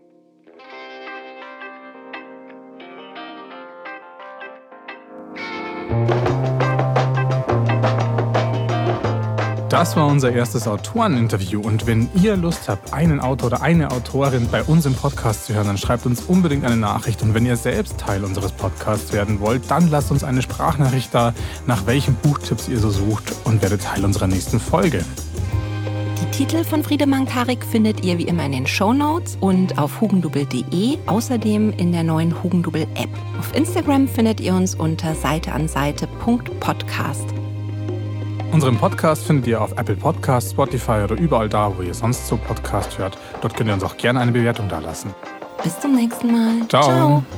Das war unser erstes Autoreninterview und wenn ihr Lust habt, einen Autor oder eine Autorin bei uns im Podcast zu hören, dann schreibt uns unbedingt eine Nachricht und wenn ihr selbst Teil unseres Podcasts werden wollt, dann lasst uns eine Sprachnachricht da, nach welchen Buchtipps ihr so sucht und werdet Teil unserer nächsten Folge. Die Titel von Friedemann Karik findet ihr wie immer in den Shownotes und auf hugendubel.de, außerdem in der neuen Hugendubel-App. Auf Instagram findet ihr uns unter seiteanseite.podcast. Unseren Podcast findet ihr auf Apple Podcasts, Spotify oder überall da, wo ihr sonst so Podcast hört. Dort könnt ihr uns auch gerne eine Bewertung dalassen. Bis zum nächsten Mal. Ciao. Ciao.